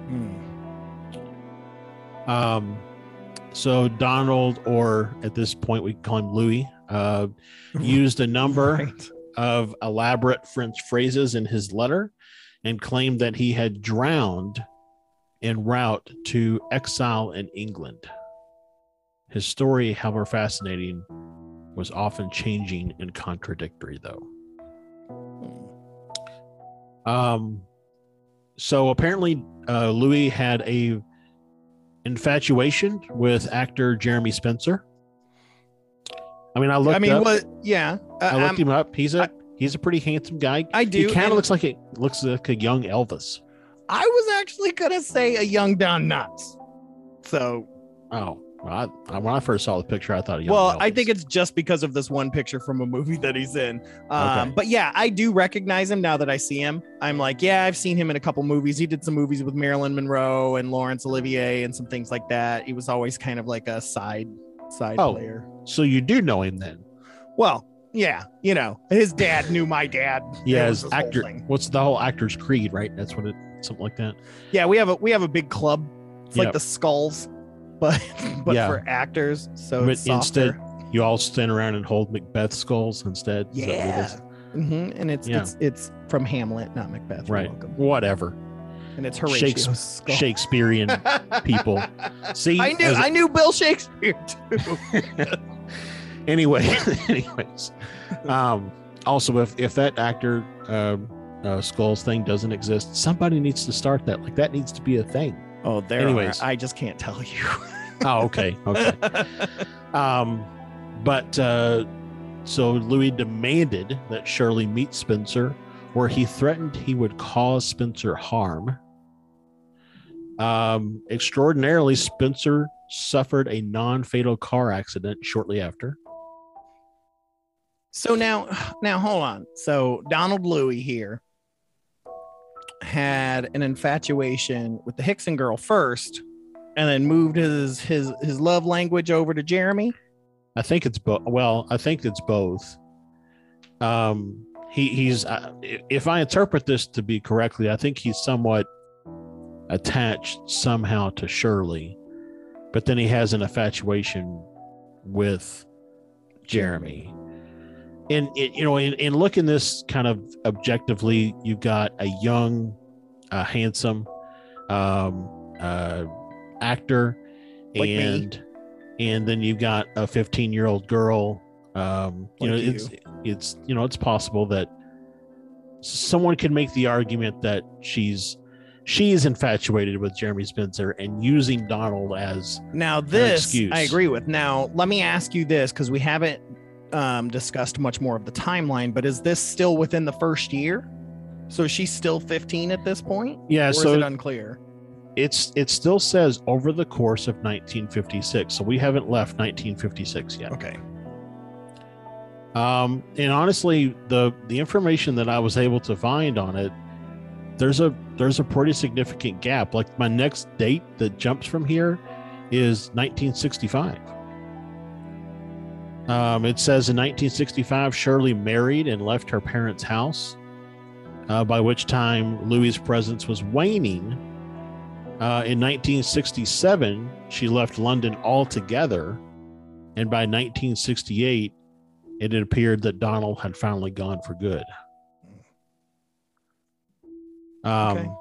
A: Hmm.
C: Um, so Donald, or at this point we call him Louis, uh, used a number
A: Right.
C: of elaborate French phrases in his letter and claimed that he had drowned en route to exile in England. His story, however fascinating, was often changing and contradictory, though. Um, so apparently, uh, Louis had a infatuation with actor Jeremy Spencer. I mean, I looked
A: I mean,
C: up.
A: what? Yeah. Uh,
C: I looked
A: I'm-
C: him up. He's a he's a pretty handsome guy.
A: I do.
C: He kind
A: and
C: of looks like a looks like a young Elvis.
A: I was actually gonna say a young Don Knotts. So,
C: Oh, well, I, I, when I first saw the picture, I thought a young
A: well, I
C: Elvis.
A: think it's just because of this one picture from a movie that he's in. Um,
C: Okay.
A: But yeah, I do recognize him now that I see him. I'm like, yeah, I've seen him in a couple movies. He did some movies with Marilyn Monroe and Laurence Olivier and some things like that. He was always kind of like a side side
C: Oh.
A: player.
C: So you do know him then?
A: Well, yeah, you know, his dad knew my dad.
C: Yeah,
A: That
C: as
A: was his whole
C: actor.
A: thing.
C: What's the whole actor's creed, right? That's what it, something like that.
A: Yeah, we have a we have a big club. It's like
C: Yep.
A: the Skulls, but but
C: Yeah.
A: for actors. So
C: But
A: it's softer.
C: instead, you all stand around and hold Macbeth skulls instead. Is that what it
A: Yeah.
C: is?
A: hmm And it's
C: Yeah.
A: it's it's from Hamlet, not Macbeth. You're
C: Right.
A: welcome.
C: Whatever.
A: And it's Horatio's
C: Shakes-
A: skull.
C: Shakespearean people. See,
A: I knew
C: as-
A: I knew Bill Shakespeare too.
C: anyway, anyways, um, also if if that actor um, uh, skulls thing doesn't exist, somebody needs to start that. Like that needs to be a thing.
A: Oh, there.
C: Anyways.
A: Are. I just can't tell you.
C: Oh, okay, okay. Um, but uh, so Louis demanded that Shirley meet Spencer, where he threatened he would cause Spencer harm. Um, extraordinarily, Spencer suffered a non-fatal car accident shortly after.
A: So now, now hold on. So Donald Louis here had an infatuation with the Hickson girl first, and then moved his his his love language over to Jeremy.
C: I think it's both. Well, I think it's both. Um, he he's uh, if I interpret this to be correctly, I think he's somewhat attached somehow to Shirley, but then he has an infatuation with Jeremy. And it, you know, in, in looking this kind of objectively, you've got a young, uh, handsome um, uh, actor,
A: Like me.
C: and and then you've got a fifteen year old girl. Um, you
A: Like
C: know,
A: you.
C: it's it's you know, it's possible that someone could make the argument that she's she is infatuated with Jeremy Spencer and using Donald as
A: Now this
C: excuse.
A: I agree with. Now let me ask you this, because we haven't um, discussed much more of the timeline, but is this still within the first year? So she's still fifteen at this point?
C: yeah.
A: Or
C: so
A: is it unclear?
C: it's it still says over the course of nineteen fifty-six, so we haven't left nineteen fifty-six yet.
A: Okay.
C: Um, and honestly, the the information that I was able to find on it, there's a there's a pretty significant gap. Like my next date that jumps from here is nineteen sixty-five. Um, it says in nineteen sixty-five, Shirley married and left her parents' house, uh, by which time Louis's presence was waning. Uh, in nineteen sixty-seven, she left London altogether, and by nineteen sixty-eight, it had appeared that Donald had finally gone for good. Um,
A: Okay.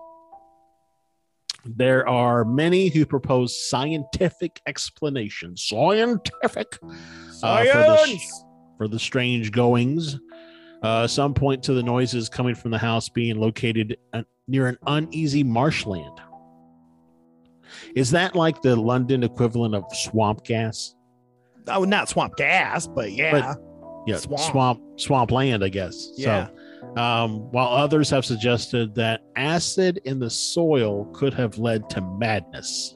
C: There are many who propose scientific explanations, scientific, uh, for, the,
A: Science!
C: for the strange goings. Uh, some point to the noises coming from the house being located uh, near an uneasy marshland. Is that like the London equivalent of swamp gas?
A: Oh, not swamp gas, but yeah.
C: Yeah,
A: Swamp.
C: swamp swamp land, I guess.
A: Yeah.
C: Um, while others have suggested that acid in the soil could have led to madness.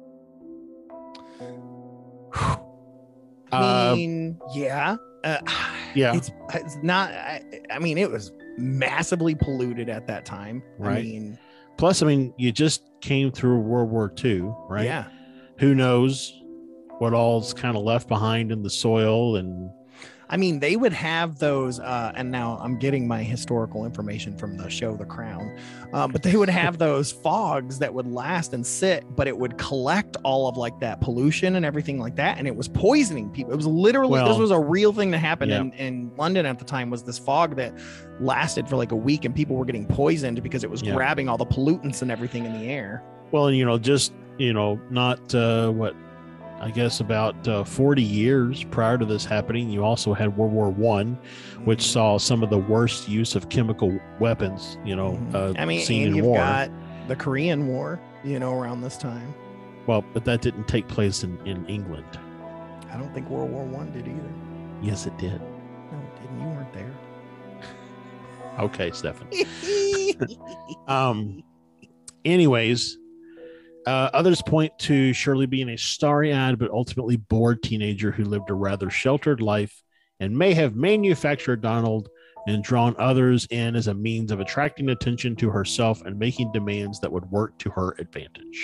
A: I mean, uh, yeah. Uh,
C: yeah.
A: It's, it's not, I, I mean, it was massively polluted at that time.
C: Right.
A: I mean,
C: plus, I mean, you just came through World War Two, right?
A: Yeah.
C: Who knows what all's kind of left behind in the soil. And
A: I mean, they would have those, uh, and now I'm getting my historical information from the show The Crown, um, but they would have those fogs that would last and sit, but it would collect all of like that pollution and everything like that, and it was poisoning people. It was literally,
C: well,
A: this was a real thing that happened
C: yeah.
A: in, in London at the time, was this fog that lasted for like a week, and people were getting poisoned because it was
C: yeah.
A: grabbing all the pollutants and everything in the air.
C: Well, and you know, just, you know, not uh, what, I guess about uh, forty years prior to this happening, you also had World War One, which saw some of the worst use of chemical weapons, you know, uh,
A: I mean,
C: seen
A: and
C: in
A: you've
C: war.
A: got the Korean War, you know, around this time.
C: Well, but that didn't take place in, in England.
A: I don't think World War One did either.
C: Yes, it did.
A: No, it didn't. You weren't there.
C: Okay, Stephanie. um. Anyways. Uh, others point to Shirley being a starry-eyed but ultimately bored teenager who lived a rather sheltered life and may have manufactured Donald and drawn others in as a means of attracting attention to herself and making demands that would work to her advantage.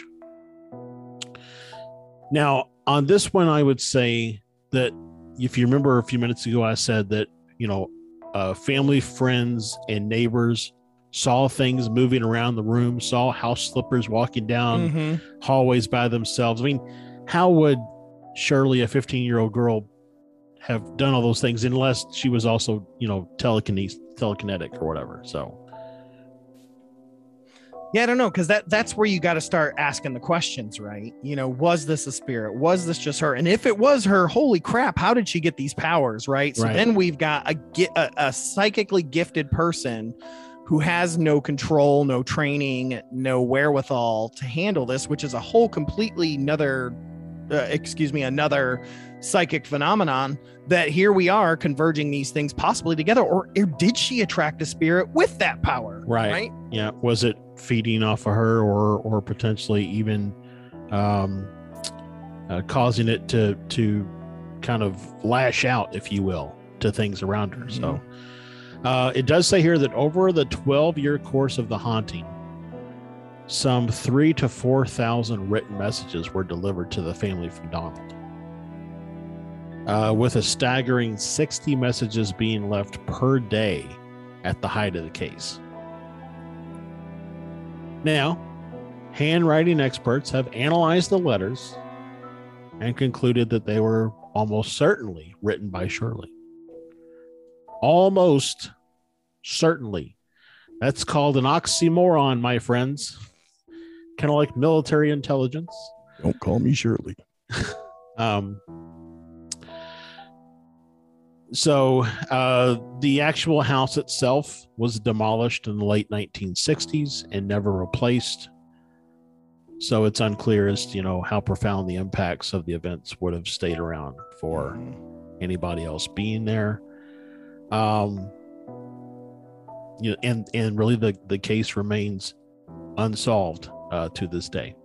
C: Now, on this one, I would say that if you remember a few minutes ago, I said that, you know, uh, family, friends, and neighbors saw things moving around the room, saw house slippers walking down
A: Mm-hmm.
C: hallways by themselves. I mean, how would Shirley, a fifteen-year-old girl, have done all those things unless she was also, you know, telekinetic, telekinetic or whatever? So,
A: yeah, I don't know, because that that's where you got to start asking the questions, right? You know, was this a spirit? Was this just her? And if it was her, holy crap, how did she get these powers, right? So
C: Right.
A: then we've got a, a a psychically gifted person who has no control, no training, no wherewithal to handle this, which is a whole completely another, uh, excuse me, another psychic phenomenon that here we are converging these things possibly together. Or, or did she attract a spirit with that power?
C: Right.
A: Right.
C: Yeah. Was it feeding off of her, or or potentially even um, uh, causing it to to kind of lash out, if you will, to things around her?
A: Mm-hmm.
C: So. Uh, it does say here that over the twelve-year course of the haunting, some three to four thousand written messages were delivered to the family from Donald, uh, with a staggering sixty messages being left per day at the height of the case. Now, handwriting experts have analyzed the letters and concluded that they were almost certainly written by Shirley. Almost certainly. That's called an oxymoron, my friends. Kind of like military intelligence.
A: Don't call me Shirley.
C: Um, so uh, the actual house itself was demolished in the late nineteen sixties and never replaced. So it's unclear as to, you know, how profound the impacts of the events would have stayed around for anybody else being there. Um, you know, and and really the the case remains unsolved uh, to this day.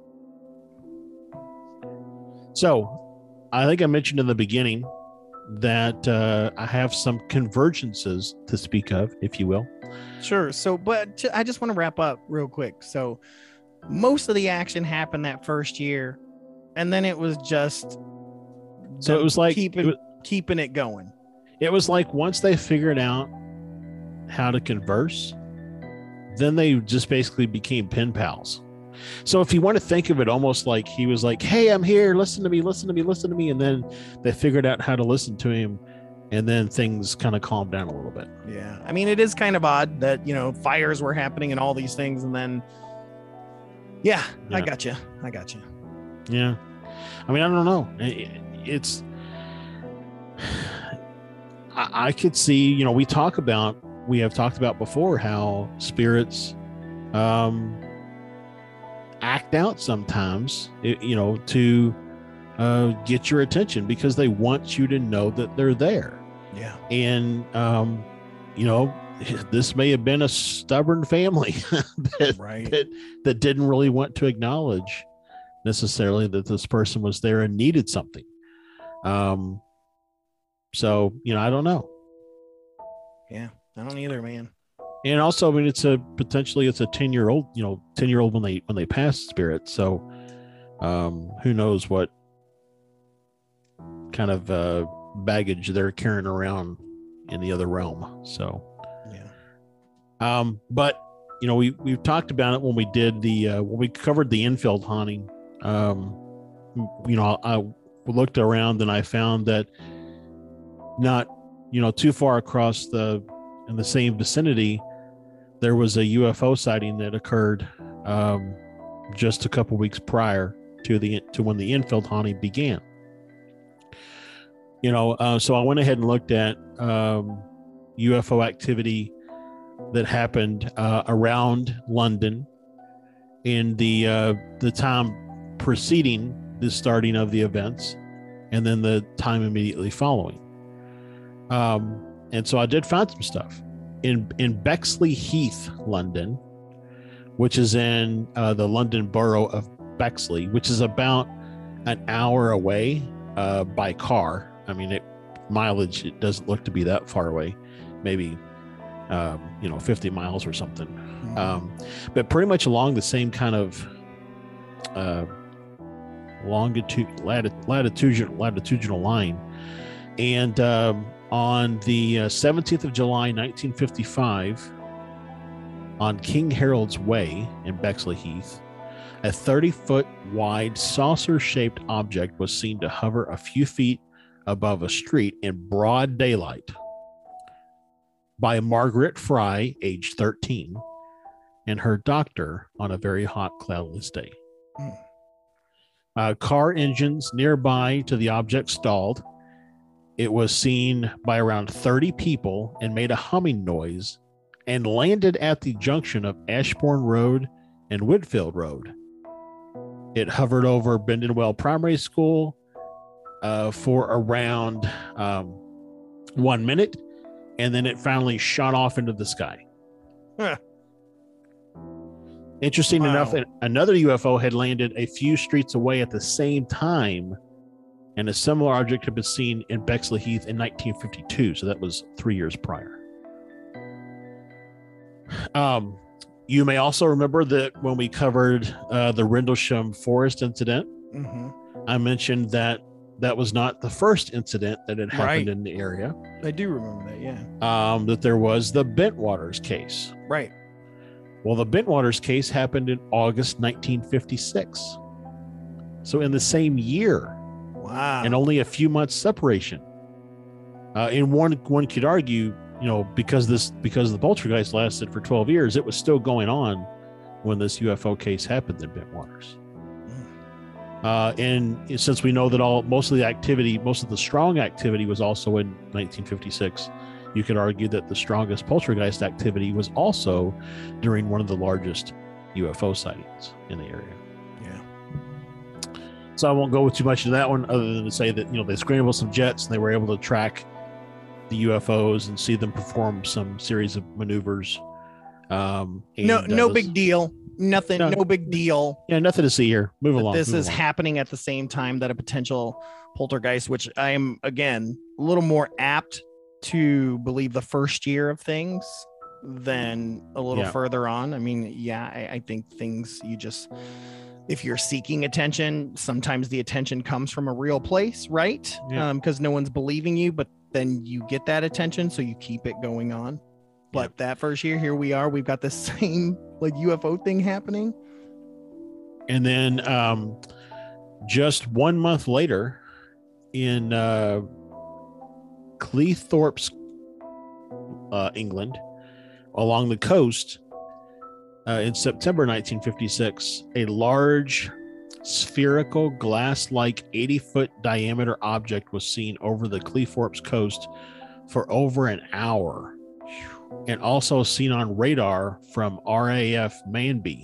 C: So, I think I mentioned in the beginning that uh, I have some convergences to speak of, if you will.
A: Sure. So, but to, I just want to wrap up real quick. So, most of the action happened that first year, and then it was just
C: So it was like
A: keeping
C: it was,
A: keeping it going.
C: It was like once they figured out how to converse, then they just basically became pen pals. So if you want to think of it almost like he was like, hey, I'm here, listen to me, listen to me, listen to me. And then they figured out how to listen to him. And then things kind of calmed down a little bit.
A: Yeah. I mean, it is kind of odd that, you know, fires were happening and all these things. And then, yeah,
C: Yeah.
A: I got you. I got you.
C: Yeah. I mean, I don't know. It- It's, I, I could see, you know, we talk about, we have talked about before how spirits um, act out sometimes, it- you know, to uh, get your attention because they want you to know that they're there.
A: Yeah.
C: And, um, you know, this may have been a stubborn family that,
A: Right.
C: that that didn't really want to acknowledge necessarily that this person was there and needed something. Um, so you know, I don't know.
A: Yeah, I don't either, man.
C: And also, I mean, it's a potentially it's a ten year old, you know, ten year old when they when they pass spirit. So, um, who knows what kind of uh, baggage they're carrying around in the other realm. So,
A: Yeah.
C: um, but you know, we we've talked about it when we did the uh, when we covered the infield haunting. Um, you know, I, I looked around and I found that not you know too far across the in the same vicinity, there was a U F O sighting that occurred um, just a couple weeks prior to the to when the infield haunting began. You know, uh, so I went ahead and looked at um, U F O activity that happened uh, around London in the uh, the time preceding the starting of the events, and then the time immediately following. Um, and so I did find some stuff in in Bexley Heath, London, which is in uh, the London borough of Bexley, which is about an hour away uh, by car. I mean, it mileage, it doesn't look to be that far away, maybe, um, you know, fifty miles or something. Um, but pretty much along the same kind of uh, longitude, latitude, latitudinal, latitudinal line. And um, on the uh, seventeenth of July, nineteen fifty-five, on King Harold's Way in Bexley Heath, a thirty foot wide saucer shaped object was seen to hover a few feet above a street in broad daylight by Margaret Fry, age thirteen, and her doctor on a very hot, cloudless day.
A: Mm.
C: Uh, car engines nearby to the object stalled. It was seen by around thirty people and made a humming noise and landed at the junction of Ashbourne Road and Whitfield Road. It hovered over Bendenwell Primary School uh, for around um, one minute, and then it finally shot off into the sky.
A: Huh.
C: Interesting
A: Wow.
C: enough, another U F O had landed a few streets away at the same time, and a similar object had been seen in Bexley Heath in nineteen fifty-two, so that was three years prior. Um, you may also remember that when we covered uh, the Rendlesham Forest incident,
A: Mm-hmm.
C: I mentioned that that was not the first incident that had happened
A: Right.
C: in the area,
A: I do remember that. Yeah.
C: um, that there was the Bentwaters case.
A: Right.
C: Well, the Bentwaters case happened in August nineteen fifty-six. So in the same year,
A: Wow.
C: and only a few months separation. Uh, and one one could argue, you know, because this because the poltergeist lasted for twelve years, it was still going on when this U F O case happened in Bentwaters. Uh, and since we know that all most of the activity, most of the strong activity was also in nineteen fifty-six, you could argue that the strongest poltergeist activity was also during one of the largest U F O sightings in the area.
A: Yeah.
C: So I won't go too much into that one, other than to say that, you know, they scrambled some jets and they were able to track the U F Os and see them perform some series of maneuvers. Um, and,
A: No,
C: uh,
A: no
C: this-
A: big deal. Nothing.
C: No.
A: No, big deal.
C: Yeah, nothing to see here. Move
A: that
C: along.
A: this
C: move
A: is
C: along.
A: happening at the same time that a potential poltergeist, which I am again a little more apt to believe the first year of things than a little
C: Yeah.
A: further on. I mean, yeah, I, I think things you just, if you're seeking attention, sometimes the attention comes from a real place, right?
C: Yeah.
A: Um, because no one's believing you, but then you get that attention, so you keep it going on. But that first year, here we are. We've got the same like U F O thing happening.
C: And then um, just one month later, in uh, Cleethorpes, uh, England, along the coast, uh, in September nineteen fifty-six, a large spherical glass-like eighty foot diameter object was seen over the Cleethorpes coast for over an hour, and also seen on radar from R A F Manby.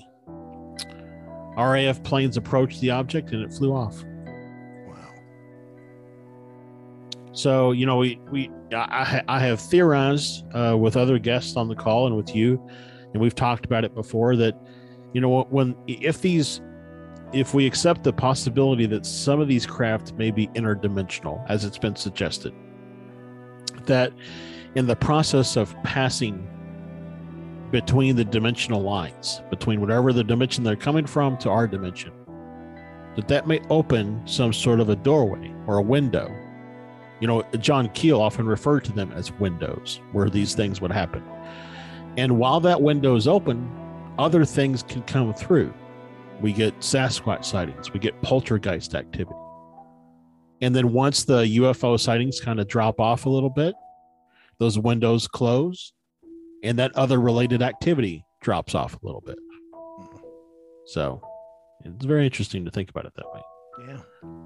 C: R A F planes approached the object and it flew off.
A: Wow.
C: So, you know, we, we I, I have theorized uh, with other guests on the call and with you, and we've talked about it before that, you know, when if these if we accept the possibility that some of these craft may be interdimensional, as it's been suggested, that in the process of passing between the dimensional lines, between whatever the dimension they're coming from to our dimension, that that may open some sort of a doorway or a window. You know, John Keel often referred to them as windows where these things would happen. And while that window is open, other things can come through. We get Sasquatch sightings, we get poltergeist activity. And then once the U F O sightings kind of drop off a little bit, those windows close and that other related activity drops off a little bit. So it's very interesting to think about it that way.
A: Yeah.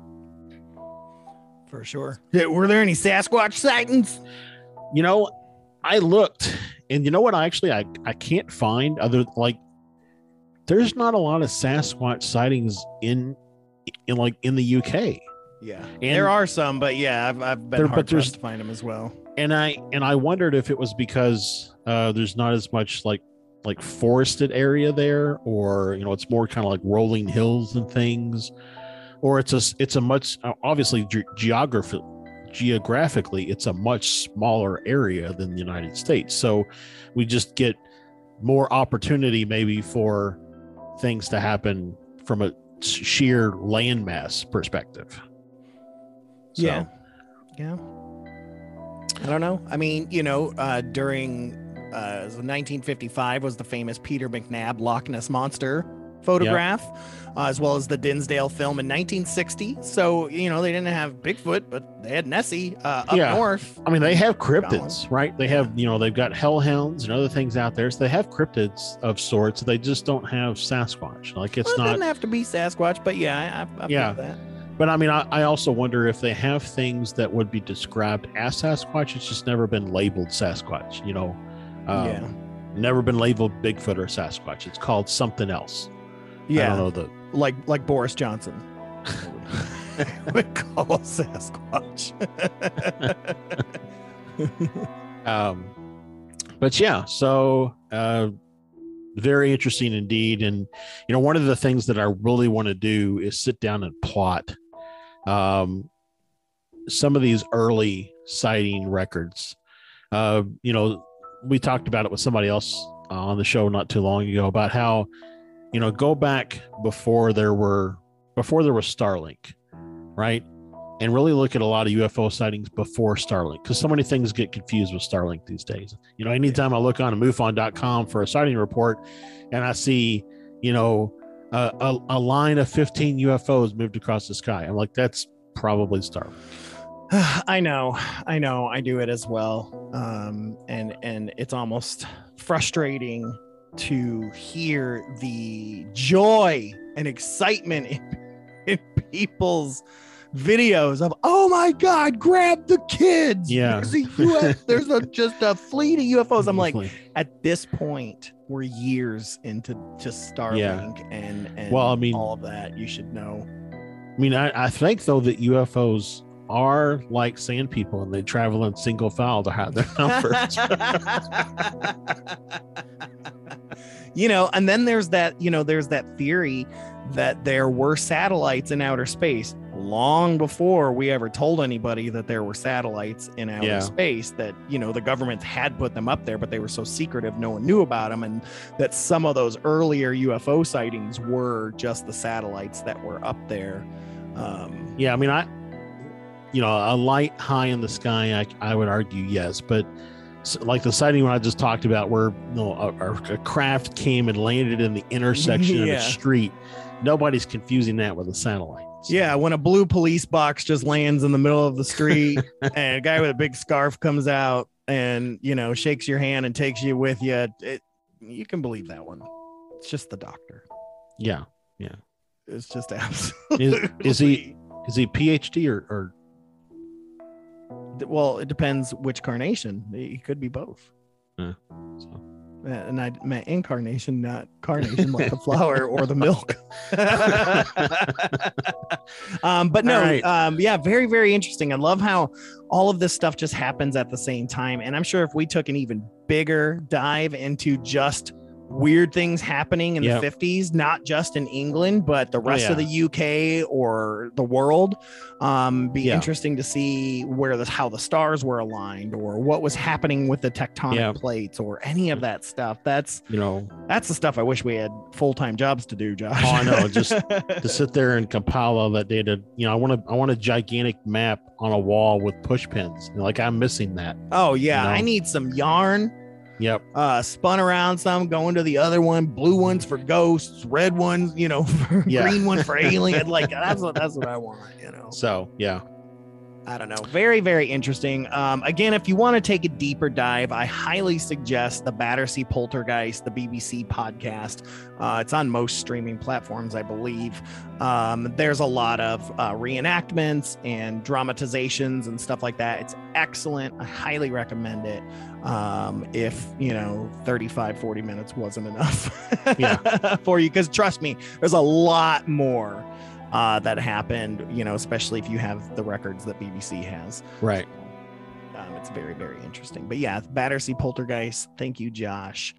A: For sure. Yeah, were there any Sasquatch sightings?
C: You know, I looked, and you know what? I actually I, I can't find other like. There's not a lot of Sasquatch sightings in in like in the U K.
A: Yeah,
C: and
A: there are some, but yeah, I've I've been
C: there,
A: hard
C: but there's
A: pressed to find them as well.
C: And I and I wondered if it was because uh, there's not as much like like forested area there, or you know, it's more kind of like rolling hills and things. Or it's a it's a much obviously ge- geography geographically it's a much smaller area than the United States, so we just get more opportunity maybe for things to happen from a sheer landmass perspective. So,
A: yeah, yeah. I don't know. I mean, you know, uh, during uh, nineteen fifty-five was the famous Peter McNab Loch Ness Monster photograph. Yeah. Uh, as well as the Dinsdale film in nineteen sixty. So, you know, they didn't have Bigfoot, but they had Nessie uh, up
C: yeah.
A: north.
C: I mean, they have cryptids, right? They have, you know, they've got hellhounds and other things out there. So they have cryptids of sorts. They just don't have Sasquatch. Like it's
A: well, it
C: not.
A: It doesn't have to be Sasquatch, but yeah, I, I
C: yeah.
A: that.
C: But I mean, I, I also wonder if they have things that would be described as Sasquatch. It's just never been labeled Sasquatch, you know. Um, yeah. Never been labeled Bigfoot or Sasquatch. It's called something else.
A: Yeah.
C: I don't know the.
A: Like like Boris Johnson would call Sasquatch.
C: um, but yeah, so uh, very interesting indeed. And you know, one of the things that I really want to do is sit down and plot um, some of these early sighting records. Uh, you know, we talked about it with somebody else on the show not too long ago about how. You know, go back before there were before there was Starlink, right? And really look at a lot of U F O sightings before Starlink, because so many things get confused with Starlink these days. You know, anytime I look on MUFON dot com for a sighting report and I see, you know, a, a, a line of fifteen U F Os moved across the sky, I'm like, that's probably Starlink.
A: I know, I know, I do it as well. Um, and and it's almost frustrating to hear the joy and excitement in, in people's videos of, oh my God, grab the kids.
C: Yeah.
A: There's, a U F, there's a, just a fleet of U F Os. I'm like, at this point, we're years into just Starlink yeah. and, and
C: well, I mean,
A: all of that. You should know.
C: I mean, I, I think, though, that U F Os are like sand people and they travel in single file to hide their numbers.
A: You know, and then there's that, you know, there's that theory that there were satellites in outer space long before we ever told anybody that there were satellites in outer yeah. space, that, you know, the government had put them up there, but they were so secretive, no one knew about them. And that some of those earlier U F O sightings were just the satellites that were up there. Um,
C: yeah. I mean, I, you know, a light high in the sky, I, I would argue yes, but like the sighting when I just talked about where you know, a, a craft came and landed in the intersection yeah. of a street, nobody's confusing that with a satellite. So.
A: Yeah, when a blue police box just lands in the middle of the street and a guy with a big scarf comes out and, you know, shakes your hand and takes you with you, it, you can believe that one. It's just the doctor.
C: Yeah, yeah.
A: It's just absolutely.
C: Is, is he is he P H D or, or?
A: Well, it depends which carnation. It could be both.
C: Yeah, so.
A: And I meant incarnation, not carnation, like the flower or the milk. um, but no,
C: right.
A: um, yeah, very, very interesting. I love how all of this stuff just happens at the same time. And I'm sure if we took an even bigger dive into just weird things happening in
C: Yep.
A: the fifties, not just in England, but the rest
C: yeah.
A: of the U K or the world, um, be
C: Yeah.
A: interesting to see where the how the stars were aligned or what was happening with the tectonic
C: Yeah.
A: plates or any of that stuff. That's
C: You know,
A: that's the stuff I wish we had full-time jobs to do, Josh.
C: Oh, I know. Just to sit there and compile all that data. You know, I want to. I want a gigantic map on a wall with push pins. Like I'm missing that.
A: oh yeah,
C: You know?
A: I need some yarn.
C: Yep.
A: Uh, spun around some, going to the other one, blue ones for ghosts, red ones, you know, for
C: Yeah.
A: green one for alien. Like that's what that's what I want, you know.
C: So yeah.
A: I don't know. Very, very interesting. Um, again, if you want to take a deeper dive, I highly suggest the Battersea Poltergeist, the B B C podcast. Uh, it's on most streaming platforms, I believe. Um, there's a lot of uh, reenactments and dramatizations and stuff like that. It's excellent. I highly recommend it. Um, if, you know, thirty-five, forty minutes wasn't enough
C: Yeah.
A: for you, because trust me, there's a lot more Uh, that happened, you know, especially if you have the records that B B C has.
C: Right.
A: Um, it's very, very interesting. But yeah, Battersea Poltergeist. Thank you, Josh.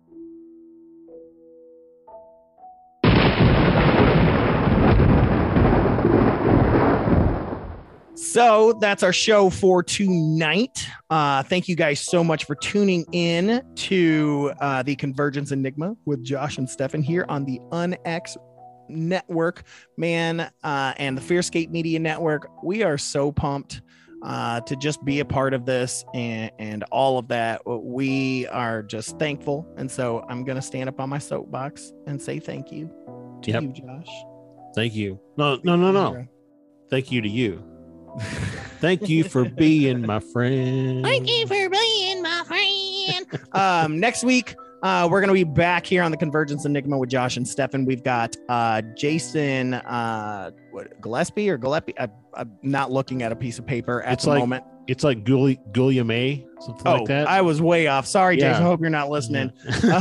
A: So that's our show for tonight. Uh, thank you guys so much for tuning in to uh, the Convergence Enigma with Josh and Stefan here on the UnX Network, man, uh, and the Fearscape Media Network. We are so pumped uh, to just be a part of this and, and all of that. We are just thankful. And so I'm going to stand up on my soapbox and say thank you to
C: Yep.
A: you, Josh.
C: Thank you. No, no, no, no. Thank you to you. Thank you for being my friend.
A: Thank you for being my friend. um, next week, uh, we're going to be back here on the Convergence Enigma with Josh and Stefan. We've got uh, Jason uh, what, Gillespie or Gillespie. I, I'm not looking at a piece of paper at
C: It's
A: the
C: like-
A: moment.
C: It's like Gulli Guillaume, something
A: Oh,
C: like that.
A: I was way off. Sorry,
C: Yeah.
A: Jason. Hope you're not listening.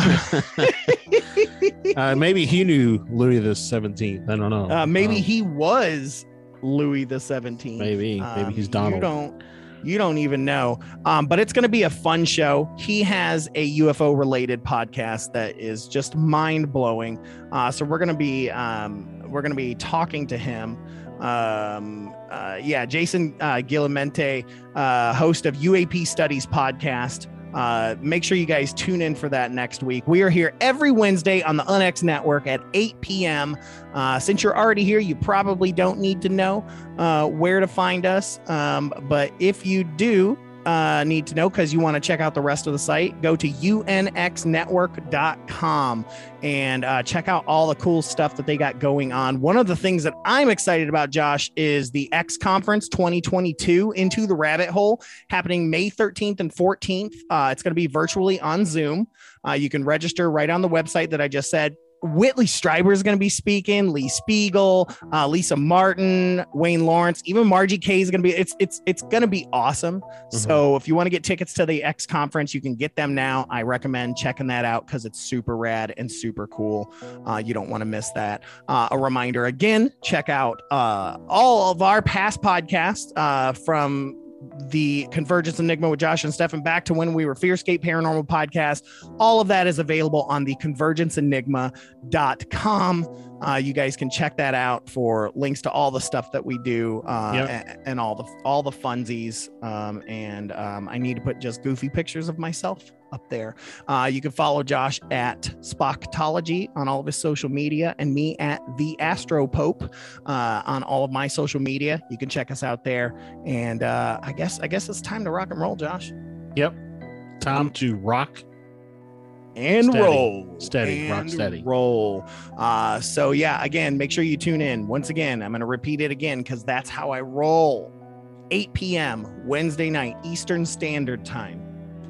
C: uh, maybe he knew Louis the seventeenth. I don't know.
A: Uh, maybe
C: Um,
A: he was Louis the seventeenth.
C: Maybe. Maybe he's
A: Um,
C: Donald.
A: You don't, you don't even know. Um, but it's going to be a fun show. He has a U F O related podcast that is just mind blowing. Uh, so we're going to be, um, we're going to be talking to him. Um, uh, yeah, Jason uh, Guillamente, uh, host of U A P Studies podcast. Uh, make sure you guys tune in for that next week. We are here every Wednesday on the UnX Network at eight p.m. Uh, since you're already here, you probably don't need to know uh, where to find us. Um, but if you do uh, need to know, because you want to check out the rest of the site, go to U N X network dot com and uh, check out all the cool stuff that they got going on. One of the things that I'm excited about, Josh, is the X Conference twenty twenty-two Into the Rabbit Hole, happening May thirteenth and fourteenth. Uh, it's going to be virtually on Zoom. Uh, you can register right on the website that I just said. Whitley Strieber is going to be speaking, Lee Spiegel, uh, Lisa Martin, Wayne Lawrence, even Margie Kay is going to be, it's, it's, it's going to be awesome.
C: Mm-hmm.
A: So if you want to get tickets to the X Conference, you can get them now. I recommend checking that out because it's super rad and super cool. Uh, you don't want to miss that. Uh, a reminder again, check out uh, all of our past podcasts uh, from the Convergence Enigma with Josh and Stefan back to when we were Fearscape Paranormal Podcast. All of that is available on the convergence enigma dot com. Uh, you guys can check that out for links to all the stuff that we do uh,
C: Yep.
A: and, and all the all the funsies. Um, and um, I need to put just goofy pictures of myself up there. Uh, you can follow Josh at Spoctology on all of his social media and me at the Astropope uh, on all of my social media. You can check us out there. And uh, I guess I guess it's time to rock and roll, Josh.
C: Yep. Time to rock.
A: And
C: Steady.
A: roll.
C: Steady. Rock
A: And
C: steady.
A: Roll. Uh, so yeah, again, make sure you tune in. Once again, I'm going to repeat it again because that's how I roll. eight p.m. Wednesday night, Eastern Standard Time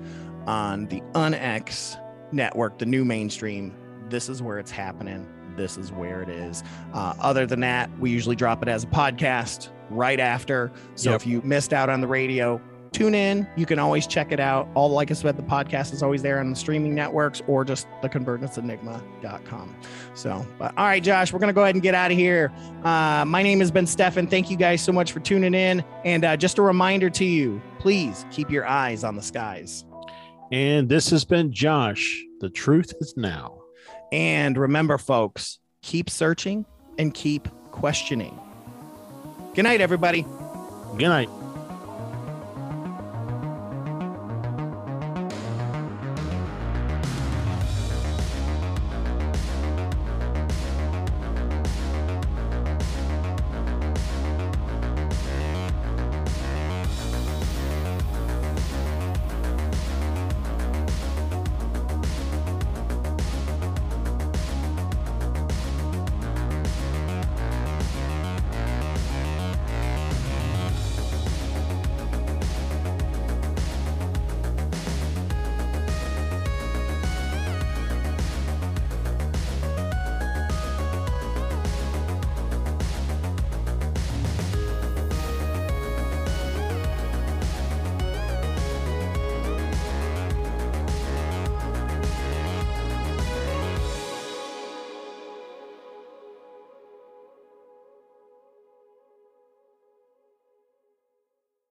A: on the UnX Network, the new mainstream. This is where it's happening. This is where it is. Uh, other than that, we usually drop it as a podcast right after. So
C: Yep.
A: if you missed out on the radio, tune in. You can always check it out. All like I said, the podcast is always there on the streaming networks or just the convergence enigma dot com. So, but all right, Josh, we're going to go ahead and get out of here. Uh, my name has been Stefan. Thank you guys so much for tuning in. And uh, just a reminder to you, please keep your eyes on the skies.
C: And this has been Josh. The truth is now.
A: And remember, folks, keep searching and keep questioning. Good night, everybody.
C: Good night.